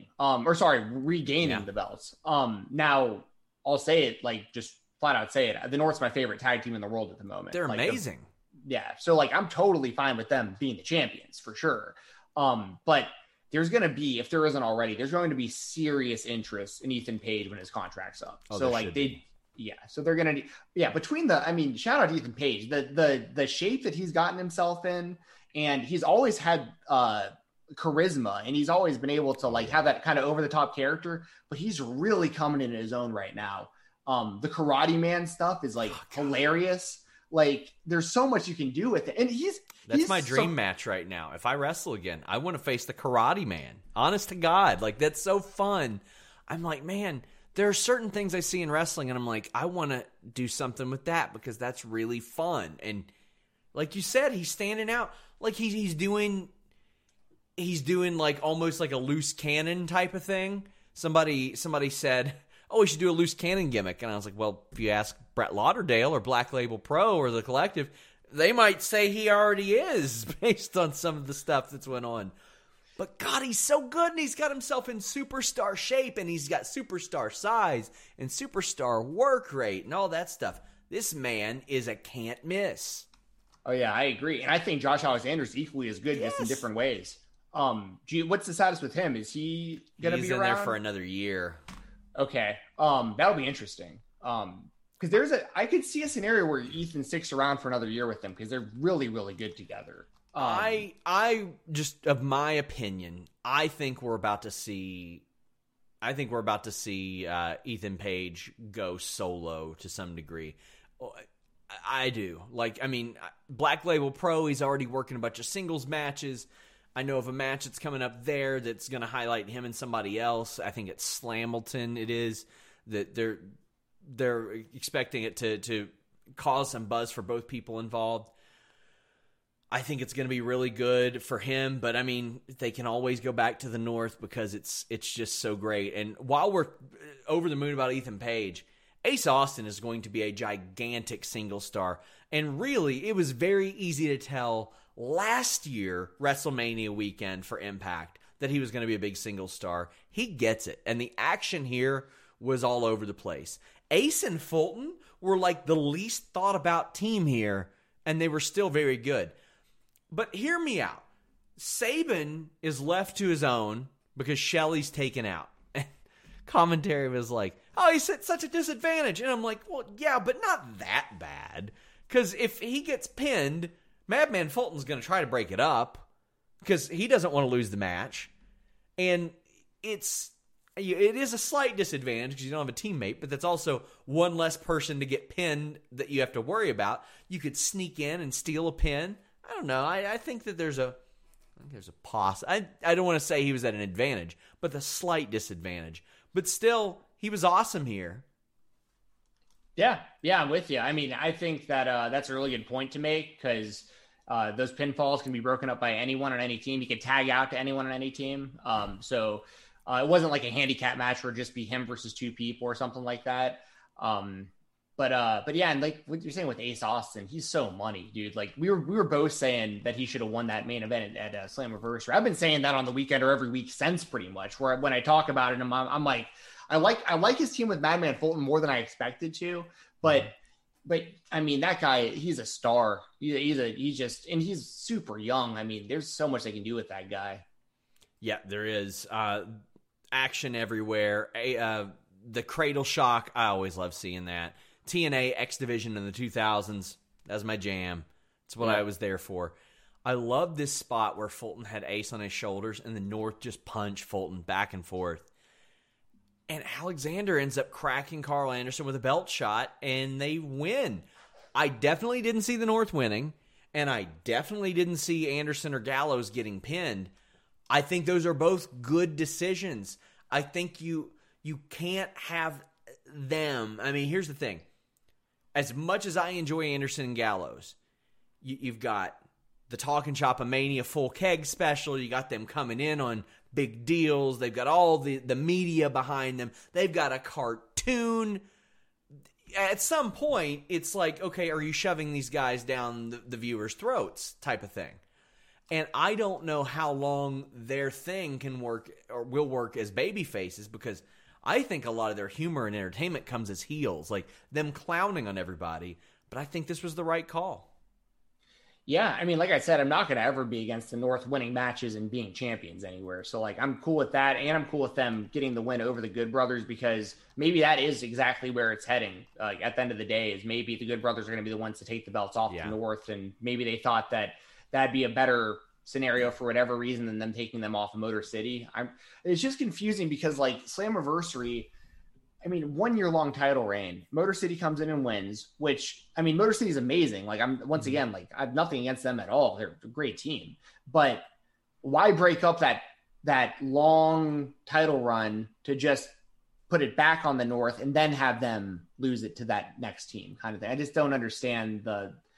the belts. Now I'll say it, like, just flat out say it. The North's my favorite tag team in the world at the moment. They're amazing. Yeah. So like, I'm totally fine with them being the champions for sure. But there's going to be, if there isn't already, there's going to be serious interest in Ethan Page when his contract's up. So like so they're going to, between shout out to Ethan Page, the shape that he's gotten himself in, and he's always had charisma, and he's always been able to like have that kind of over the top character, but he's really coming in his own right now. The Karate Man stuff is like hilarious. Like there's so much you can do with it. And that's my dream match right now. If I wrestle again, I want to face the Karate Man. Honest to God. Like, that's so fun. I'm like, man, there are certain things I see in wrestling, and I'm like, I want to do something with that because that's really fun. And like you said, he's standing out. Like he's doing like almost like a loose cannon type of thing. Somebody said, oh, we should do a loose cannon gimmick. And I was like, well, if you ask Brett Lauderdale or Black Label Pro or the Collective, they might say he already is based on some of the stuff that's went on. But God, he's so good, and he's got himself in superstar shape, and he's got superstar size and superstar work rate and all that stuff. This man is a can't miss. Oh, yeah, I agree. And I think Josh Alexander's equally as good, just in different ways. What's the status with him? Is he going to be around? He's in there for another year. Okay. That'll be interesting. Because I could see a scenario where Ethan sticks around for another year with them because they're really, really good together. I just, of my opinion, I think we're about to see Ethan Page go solo to some degree. I do. Like, I mean, Black Label Pro, he's already working a bunch of singles matches. I know of a match that's coming up there that's going to highlight him and somebody else. I think it's Slamilton. It is that they're expecting it to cause some buzz for both people involved. I think it's going to be really good for him, but I mean, they can always go back to the North because it's just so great. And while we're over the moon about Ethan Page, Ace Austin is going to be a gigantic single star. And really, it was very easy to tell last year, WrestleMania weekend for Impact, that he was going to be a big single star. He gets it. And the action here was all over the place. Ace and Fulton were like the least thought about team here, and they were still very good. But hear me out. Sabin is left to his own because Shelley's taken out. And commentary was like, oh, he's at such a disadvantage. And I'm like, well, yeah, but not that bad. Because if he gets pinned, Madman Fulton's going to try to break it up because he doesn't want to lose the match. And it is a slight disadvantage because you don't have a teammate, but that's also one less person to get pinned that you have to worry about. You could sneak in and steal a pin. I don't know. I think that there's a I don't want to say he was at an advantage, but the slight disadvantage. But still, he was awesome here. Yeah, I'm with you. I mean, I think that that's a really good point to make because those pinfalls can be broken up by anyone on any team. You can tag out to anyone on any team. So it wasn't like a handicap match where it'd just be him versus two people or something like that. But yeah, and like what you're saying with Ace Austin, he's so money, dude. Like we were both saying that he should have won that main event at Slammiversary. I've been saying that on the weekend or every week since pretty much. Where when I talk about it, I'm like, I like his team with Madman Fulton more than I expected to, but I mean, that guy, he's a star. He's super young. I mean, there's so much they can do with that guy. Yeah, there is action everywhere. The Cradle Shock, I always love seeing that. TNA X Division in the 2000s, that's my jam. It's what I was there for. I love this spot where Fulton had Ace on his shoulders and the North just punched Fulton back and forth. And Alexander ends up cracking Carl Anderson with a belt shot, and they win. I definitely didn't see the North winning, and I definitely didn't see Anderson or Gallows getting pinned. I think those are both good decisions. I think you can't have them. I mean, here's the thing. As much as I enjoy Anderson and Gallows, you've got the Talking Chop of Mania full keg special. You got them coming in on big deals. They've got all the media behind them. They've got a cartoon. At some point, it's like, okay, are you shoving these guys down the viewers' throats type of thing? And I don't know how long their thing can work or will work as baby faces, because I think a lot of their humor and entertainment comes as heels, like them clowning on everybody. But I think this was the right call. Yeah, I mean, like I said, I'm not going to ever be against the North winning matches and being champions anywhere. So, like, I'm cool with that, and I'm cool with them getting the win over the Good Brothers, because maybe that is exactly where it's heading. At the end of the day, is maybe the Good Brothers are going to be the ones to take the belts off the North, and maybe they thought that that'd be a better scenario for whatever reason than them taking them off of Motor City. It's just confusing because, like, Slammiversary, I mean, 1 year long title reign. Motor City comes in and wins, which, I mean, Motor City is amazing. Like, once again, like, I have nothing against them at all. They're a great team. But why break up that long title run to just put it back on the North and then have them lose it to that next team kind of thing? I just don't understand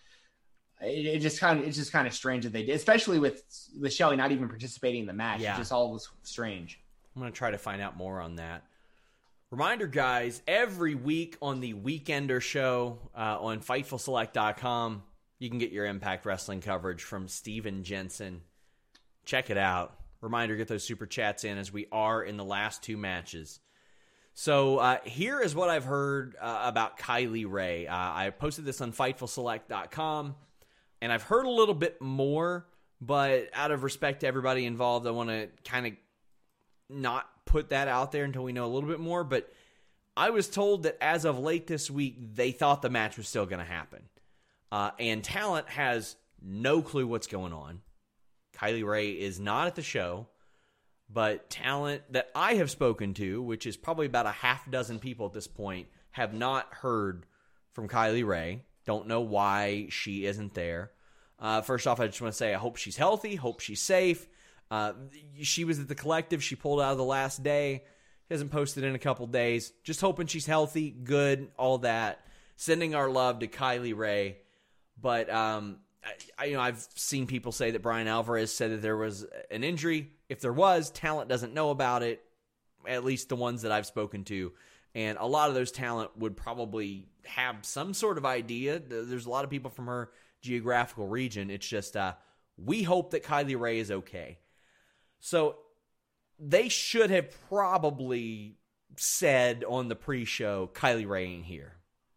it's just kind of strange that they did, especially with Shelley not even participating in the match. Yeah. It just all was strange. I'm going to try to find out more on that. Reminder, guys, every week on the Weekender show on FightfulSelect.com, you can get your Impact Wrestling coverage from Steven Jensen. Check it out. Reminder, get those super chats in as we are in the last two matches. So here is what I've heard about Kylie Rae. I posted this on FightfulSelect.com, and I've heard a little bit more, but out of respect to everybody involved, I want to kind of not put that out there until we know a little bit more. But I was told that as of late this week, they thought the match was still going to happen. And Talent has no clue what's going on. Kylie Rae is not at the show, but Talent that I have spoken to, which is probably about a half dozen people at this point, have not heard from Kylie Rae. Don't know why she isn't there. First off, I just want to say I hope she's healthy, hope she's safe. She was at the Collective. She pulled out of the last day. Hasn't posted in a couple days. Just hoping she's healthy, good, all that. Sending our love to Kylie Rae. But I've seen people say that Brian Alvarez said that there was an injury. If there was, Talent doesn't know about it, at least the ones that I've spoken to. And a lot of those Talent would probably have some sort of idea. There's a lot of people from her geographical region. It's just we hope that Kylie Rae is okay. So they should have probably said on the pre-show, Kylie Rae ain't here.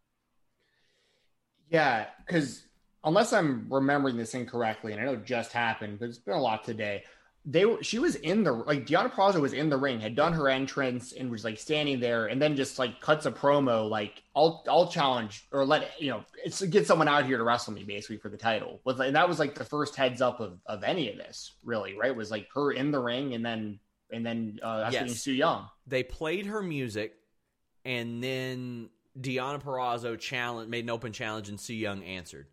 Yeah, because unless I'm remembering this incorrectly, and I know it just happened, but it's been a lot today. She was in Deonna Purrazzo was in the ring, had done her entrance, and was like standing there, and then just like cuts a promo like I'll challenge or get someone out here to wrestle me basically for the title. And that was like the first heads up of any of this, really, right? It was like her in the ring, and then yes. Su Yung. They played her music, and then Deonna Purrazzo made an open challenge, and Su Yung answered.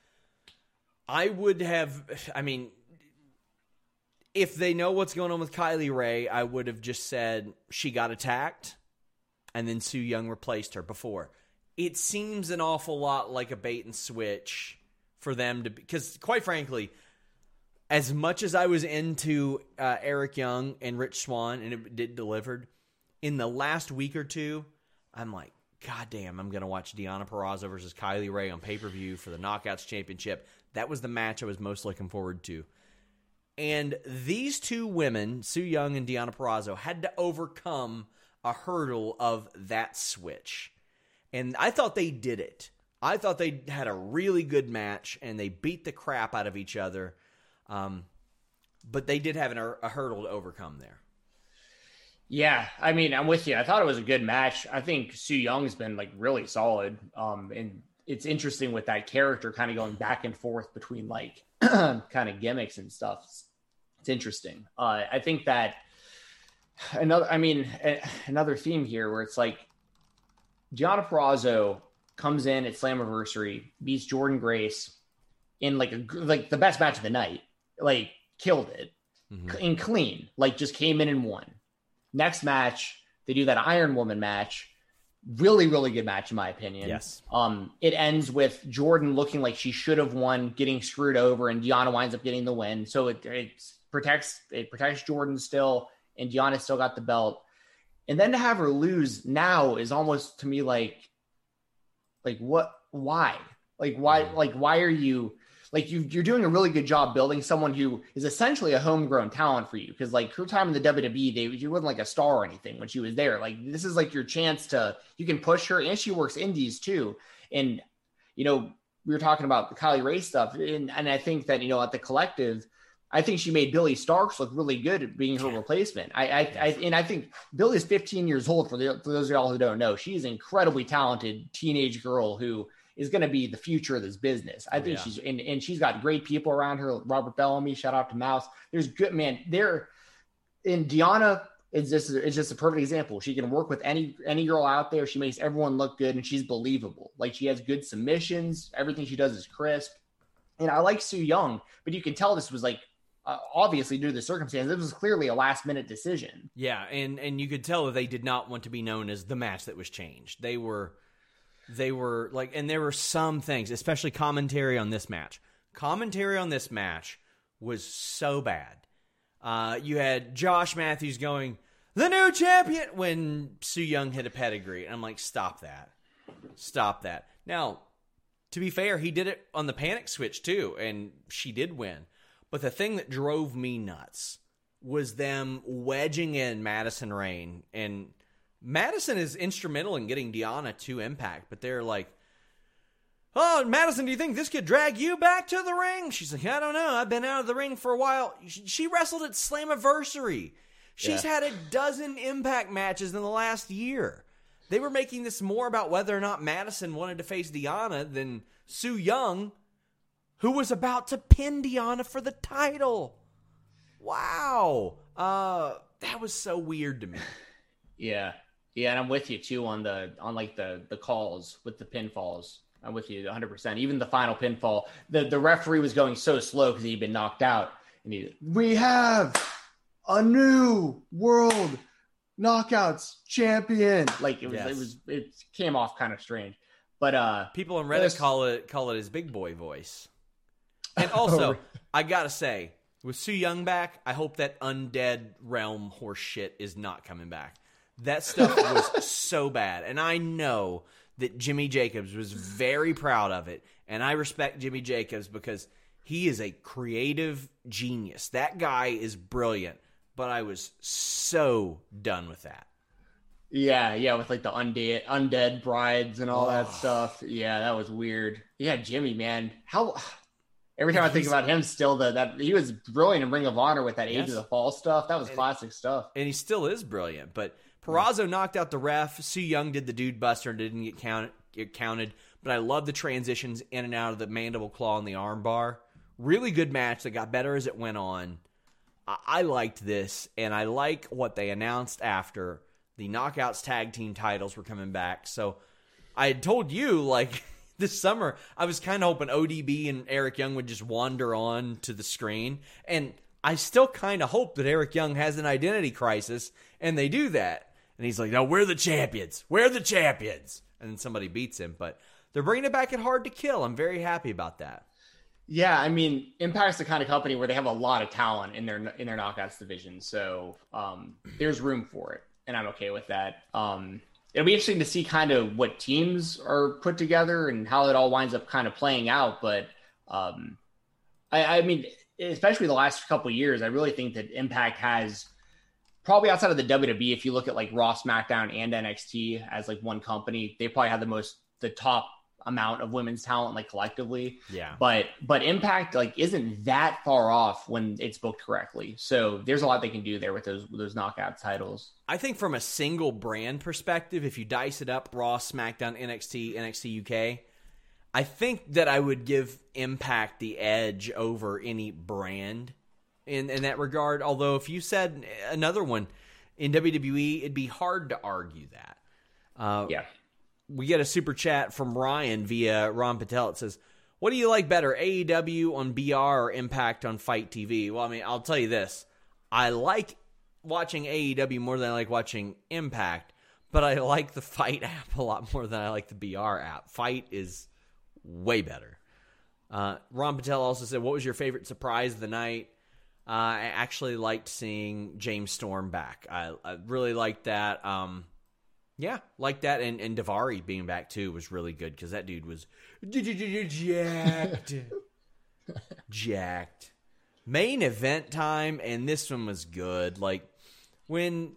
If they know what's going on with Kylie Rae, I would have just said she got attacked, and then Su Yung replaced her before. It seems an awful lot like a bait and switch for them to, because quite frankly, as much as I was into Eric Young and Rich Swann, and it did delivered, in the last week or two, I'm like, God damn, I'm going to watch Deonna Purrazzo versus Kylie Rae on pay-per-view for the Knockouts Championship. That was the match I was most looking forward to. And these two women, Su Yung and Deonna Purrazzo, had to overcome a hurdle of that switch. And I thought they did it. I thought they had a really good match, and they beat the crap out of each other. But they did have a hurdle to overcome there. Yeah, I mean, I'm with you. I thought it was a good match. I think Su Young's been like really solid. And it's interesting with that character kind of going back and forth between like kind of gimmicks and stuff. It's interesting. I think that another theme here where it's like Deonna Purrazzo comes in at Slammiversary, beats Jordynne Grace in like the best match of the night, like killed it and clean, like just came in and won. Next match, they do that Iron Woman match. Really, really good match, in my opinion. Yes. It ends with Jordynne looking like she should have won, getting screwed over, and Deonna winds up getting the win. So it protects Jordynne still, and Deonna still got the belt. And then to have her lose now is almost to me like what? Why? Why are you? Like you're doing a really good job building someone who is essentially a homegrown talent for you. Because like her time in the WWE, she wasn't like a star or anything when she was there. Like this is like your chance you can push her, and she works indies too. And we were talking about the Kylie Ray stuff, and I think that at the collective, I think she made Billy Starks look really good at being her replacement. I think Billy is 15 years old. For those of y'all who don't know, she's an incredibly talented teenage girl who is going to be the future of this business. I think she's got great people around her. Robert Bellamy, shout out to Mouse. There's good, man. Deonna is just a perfect example. She can work with any girl out there. She makes everyone look good, and she's believable. Like she has good submissions. Everything she does is crisp. And I like Su Yung, but you can tell this was like, obviously due to the circumstances, it was clearly a last minute decision. Yeah. And you could tell that they did not want to be known as the match that was changed. They were like, and there were some things, especially commentary on this match. Commentary on this match was so bad. You had Josh Matthews going, "The new champion," when Su Yung hit a pedigree. And I'm like, stop that. Stop that. Now, to be fair, he did it on the panic switch too, and she did win. But the thing that drove me nuts was them wedging in Madison Rayne, and Madison is instrumental in getting Deonna to Impact, but they're like, "Oh, Madison, do you think this could drag you back to the ring?" She's like, "I don't know. I've been out of the ring for a while." She wrestled at Slammiversary. She's had a dozen Impact matches in the last year. They were making this more about whether or not Madison wanted to face Deonna than Su Yung, who was about to pin Deonna for the title. Wow. That was so weird to me. Yeah. Yeah, and I'm with you too on the calls with the pinfalls. I'm with you 100%. Even the final pinfall, the referee was going so slow because he'd been knocked out, and we have a new world knockouts champion. Like it came off kind of strange. But people on Reddit call it his big boy voice. And also, I gotta say, with Su Yung back, I hope that Undead Realm horse shit is not coming back. That stuff was so bad. And I know that Jimmy Jacobs was very proud of it. And I respect Jimmy Jacobs because he is a creative genius. That guy is brilliant. But I was so done with that. Yeah, with like the undead brides and all that stuff. Yeah, that was weird. Yeah, Jimmy, man. Every time I think about him, still that he was brilliant in Ring of Honor with that Age of the Fall stuff. That was classic stuff. And he still is brilliant. But Purrazzo knocked out the ref. Su Yung did the Dude Buster and didn't get counted. But I love the transitions in and out of the mandible claw and the arm bar. Really good match that got better as it went on. I liked this, and I like what they announced after the Knockouts tag team titles were coming back. So I had told you, like, this summer, I was kind of hoping ODB and Eric Young would just wander on to the screen. And I still kind of hope that Eric Young has an identity crisis, and they do that. And he's like, "No, we're the champions. We're the champions." And then somebody beats him. But they're bringing it back at Hard to Kill. I'm very happy about that. Yeah, I mean, Impact's the kind of company where they have a lot of talent in their knockouts division. So there's room for it, and I'm okay with that. It'll be interesting to see kind of what teams are put together and how it all winds up kind of playing out. But I mean, especially the last couple of years, I really think that Impact has probably outside of the WWE, if you look at like Raw, SmackDown, and NXT as like one company, they probably have the top amount of women's talent, like collectively. Yeah. But Impact like isn't that far off when it's booked correctly. So there's a lot they can do there with those knockout titles. I think from a single brand perspective, if you dice it up, Raw, SmackDown, NXT UK, I think that I would give Impact the edge over any brand in that regard. Although if you said another one in WWE, it'd be hard to argue that. Yeah. We get a super chat from Ryan via Ron Patel. It says, what do you like better, AEW on BR or Impact on Fight TV? Well, I mean, I'll tell you this. I like watching AEW more than I like watching Impact, but I like the Fight app a lot more than I like the BR app. Fight is way better. Ron Patel also said, what was your favorite surprise of the night? I actually liked seeing James Storm back. I really liked that. Yeah, like that, and Daivari being back too was really good because that dude was jacked. Jacked. Main event time, and this one was good. Like, when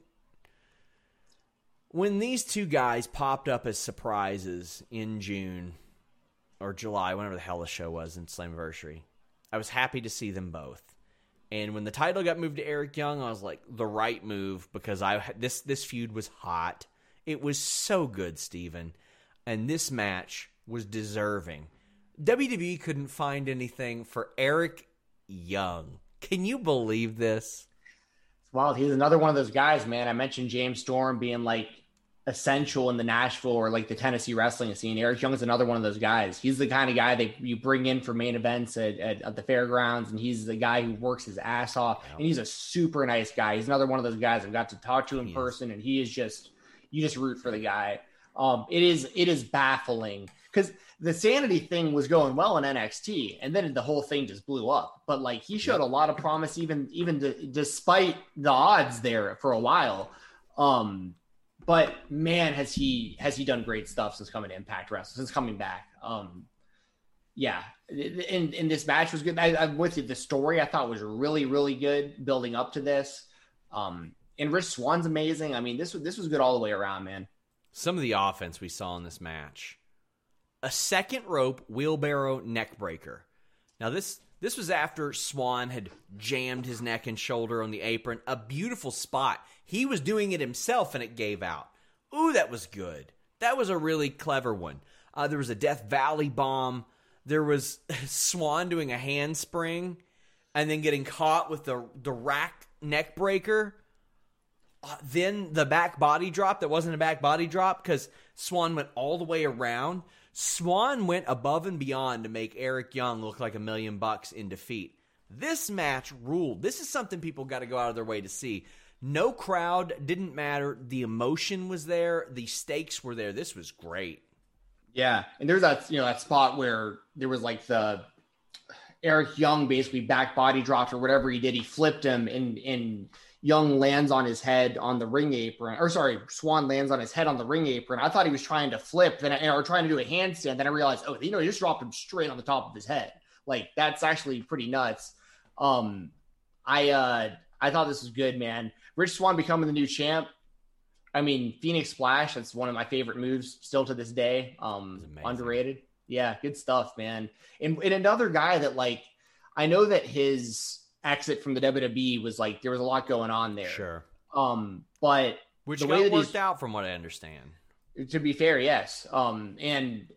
these two guys popped up as surprises in June or July, whenever the hell the show was in Slammiversary, I was happy to see them both. And when the title got moved to Eric Young, I was like, the right move, because this feud was hot. It was so good, Steven. And this match was deserving. WWE couldn't find anything for Eric Young. Can you believe this? Well, he's another one of those guys, man. I mentioned James Storm being like essential in the Nashville or like the Tennessee wrestling scene. Eric Young is another one of those guys. He's the kind of guy that you bring in for main events at the fairgrounds, and he's the guy who works his ass off. And he's a super nice guy. He's another one of those guys I've got to talk to in person, and he is just... You just root for the guy. It is baffling because the Sanity thing was going well in NXT, and then the whole thing just blew up. But like he showed a lot of promise, even despite the odds there for a while. But man, has he done great stuff since coming to Impact Wrestling, since coming back. Yeah, and this match was good. I'm with you. The story I thought was really, really good building up to this. And Rich Swann's amazing. I mean, this was good all the way around, man. Some of the offense we saw in this match. A second rope wheelbarrow neck breaker. Now, this was after Swann had jammed his neck and shoulder on the apron. A beautiful spot. He was doing it himself, and it gave out. Ooh, that was good. That was a really clever one. There was a Death Valley bomb. There was Swann doing a handspring and then getting caught with the rack neck breaker. Then the back body drop that wasn't a back body drop because Swann went all the way around. Swann went above and beyond to make Eric Young look like $1 million in defeat. This match ruled. This is something people got to go out of their way to see. No crowd, didn't matter. The emotion was there. The stakes were there. This was great. Yeah, and there's that spot where there was like the Eric Young basically back body dropped or whatever he did. He flipped him and Young lands on his head on the ring apron, Swann lands on his head on the ring apron. I thought he was trying to flip or trying to do a handstand. Then I realized, he just dropped him straight on the top of his head. Like, that's actually pretty nuts. I thought this was good, man. Rich Swann becoming the new champ. I mean, Phoenix Splash, that's one of my favorite moves still to this day. Underrated. Yeah, good stuff, man. And another guy that, like, I know that his exit from the WWE was like there was a lot going on there. Sure. But which got worked out from what I understand. To be fair, yes. And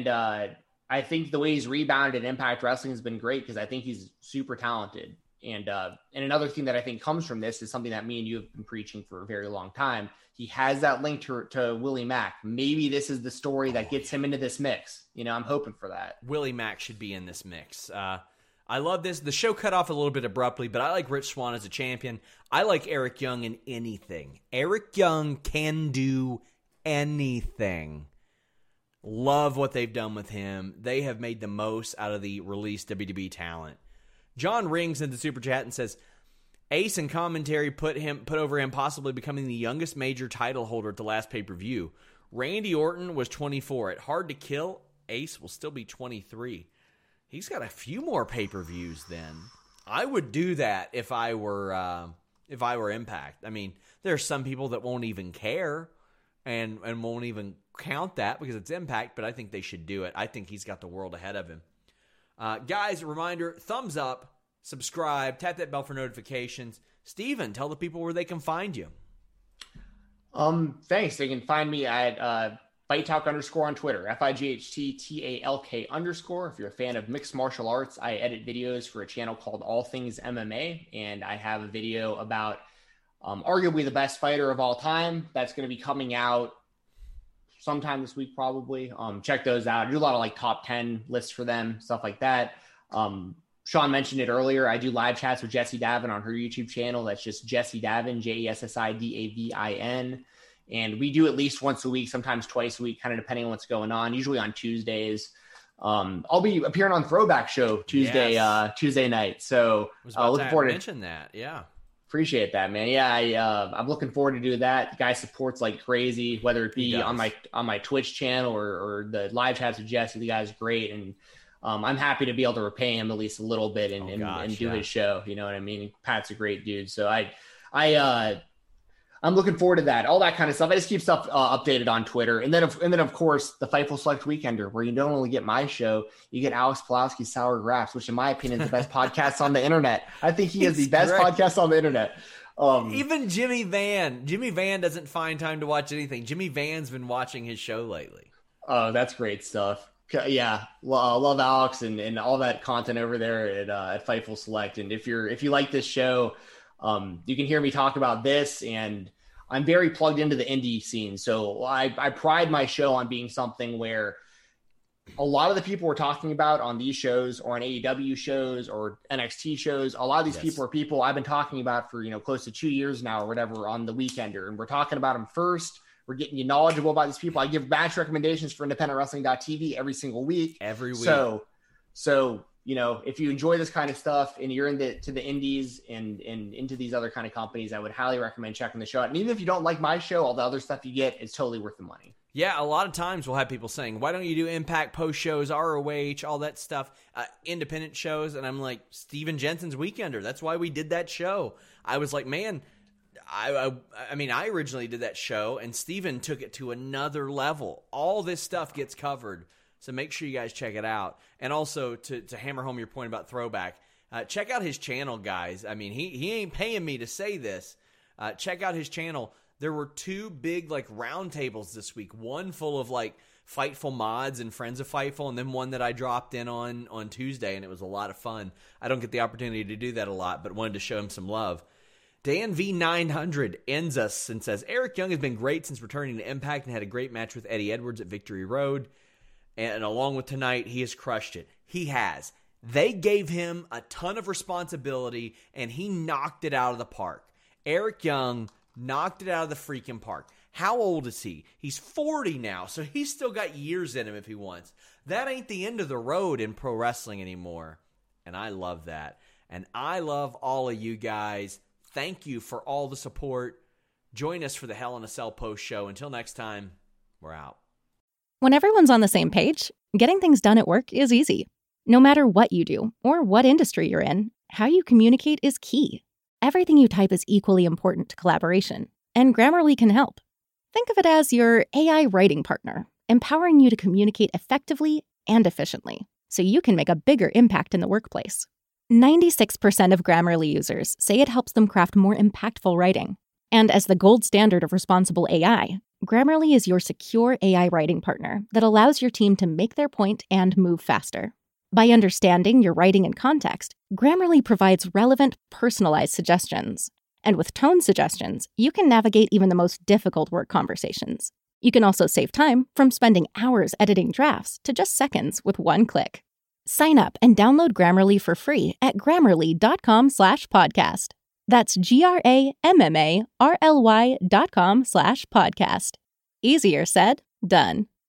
I think the way he's rebounded in Impact Wrestling has been great because I think he's super talented. And another thing that I think comes from this is something that me and you have been preaching for a very long time. He has that link to Willie Mack. Maybe this is the story that gets him into this mix. I'm hoping for that. Willie Mack should be in this mix. I love this. The show cut off a little bit abruptly, but I like Rich Swann as a champion. I like Eric Young in anything. Eric Young can do anything. Love what they've done with him. They have made the most out of the released WWE talent. John rings into Super Chat and says, Ace in commentary put over him possibly becoming the youngest major title holder at the last pay-per-view. Randy Orton was 24. At Hard to Kill, Ace will still be 23. He's got a few more pay-per-views then. I would do that if I were if I were Impact. I mean, there are some people that won't even care and won't even count that because it's Impact, but I think they should do it. I think he's got the world ahead of him. Guys, a reminder, thumbs up, subscribe, tap that bell for notifications. Steven, tell the people where they can find you. Thanks. They can find me at Fight Talk _ on Twitter, FIGHTTALK _. If you're a fan of mixed martial arts, I edit videos for a channel called All Things MMA, and I have a video about arguably the best fighter of all time that's going to be coming out sometime this week, probably. Check those out. I do a lot of like top 10 lists for them, stuff like that. Sean mentioned it earlier. I do live chats with Jessie Davin on her YouTube channel. That's just Jessie Davin, JESSIDAVIN. And we do at least once a week, sometimes twice a week, kind of depending on what's going on, usually on Tuesdays. I'll be appearing on Throwback Show Tuesday night. So looking forward to mention that. Yeah. Appreciate that, man. Yeah, I'm looking forward to do that. The guy supports like crazy, whether it be on my Twitch channel or the live chats with Jesse. The guy's great, and I'm happy to be able to repay him at least a little bit and do his show. You know what I mean? Pat's a great dude, so I'm looking forward to that. All that kind of stuff. I just keep stuff updated on Twitter, and then of course the Fightful Select Weekender, where you don't only get my show, you get Alex Pulowski's Sour Graphs, which in my opinion is the best podcast on the internet. I think he is the best podcast on the internet. Even Jimmy Van doesn't find time to watch anything. Jimmy Van's been watching his show lately. Oh, that's great stuff. Yeah, well, love Alex and all that content over there at Fightful Select. And if you like this show, you can hear me talk about this, and I'm very plugged into the indie scene. So I pride my show on being something where a lot of the people we're talking about on these shows or on AEW shows or NXT shows, a lot of these people are people I've been talking about for, close to 2 years now or whatever on the Weekender. And we're talking about them first. We're getting you knowledgeable about these people. I give match recommendations for independentwrestling.tv every single week. Every week. So if you enjoy this kind of stuff and you're into the indies and into these other kind of companies, I would highly recommend checking the show out. And even if you don't like my show, all the other stuff you get is totally worth the money. Yeah, a lot of times we'll have people saying, why don't you do Impact post shows, ROH, all that stuff, independent shows? And I'm like, Steven Jensen's Weekender. That's why we did that show. I was like, man, I originally did that show, and Steven took it to another level. All this stuff gets covered. So make sure you guys check it out. And also, to hammer home your point about Throwback, check out his channel, guys. I mean, he ain't paying me to say this. Check out his channel. There were 2 big round tables this week. One full of Fightful mods and friends of Fightful, and then one that I dropped in on Tuesday, and it was a lot of fun. I don't get the opportunity to do that a lot, but wanted to show him some love. Dan V900 ends us and says, Eric Young has been great since returning to Impact and had a great match with Eddie Edwards at Victory Road. And along with tonight, he has crushed it. He has. They gave him a ton of responsibility, and he knocked it out of the park. Eric Young knocked it out of the freaking park. How old is he? He's 40 now, so he's still got years in him if he wants. That ain't the end of the road in pro wrestling anymore. And I love that. And I love all of you guys. Thank you for all the support. Join us for the Hell in a Cell post show. Until next time, we're out. When everyone's on the same page, getting things done at work is easy. No matter what you do or what industry you're in, how you communicate is key. Everything you type is equally important to collaboration, and Grammarly can help. Think of it as your AI writing partner, empowering you to communicate effectively and efficiently, so you can make a bigger impact in the workplace. 96% of Grammarly users say it helps them craft more impactful writing. And as the gold standard of responsible AI, Grammarly is your secure AI writing partner that allows your team to make their point and move faster. By understanding your writing and context, Grammarly provides relevant, personalized suggestions. And with tone suggestions, you can navigate even the most difficult work conversations. You can also save time from spending hours editing drafts to just seconds with one click. Sign up and download Grammarly for free at Grammarly.com/podcast. That's GRAMMARLY.com/podcast. Easier said, done.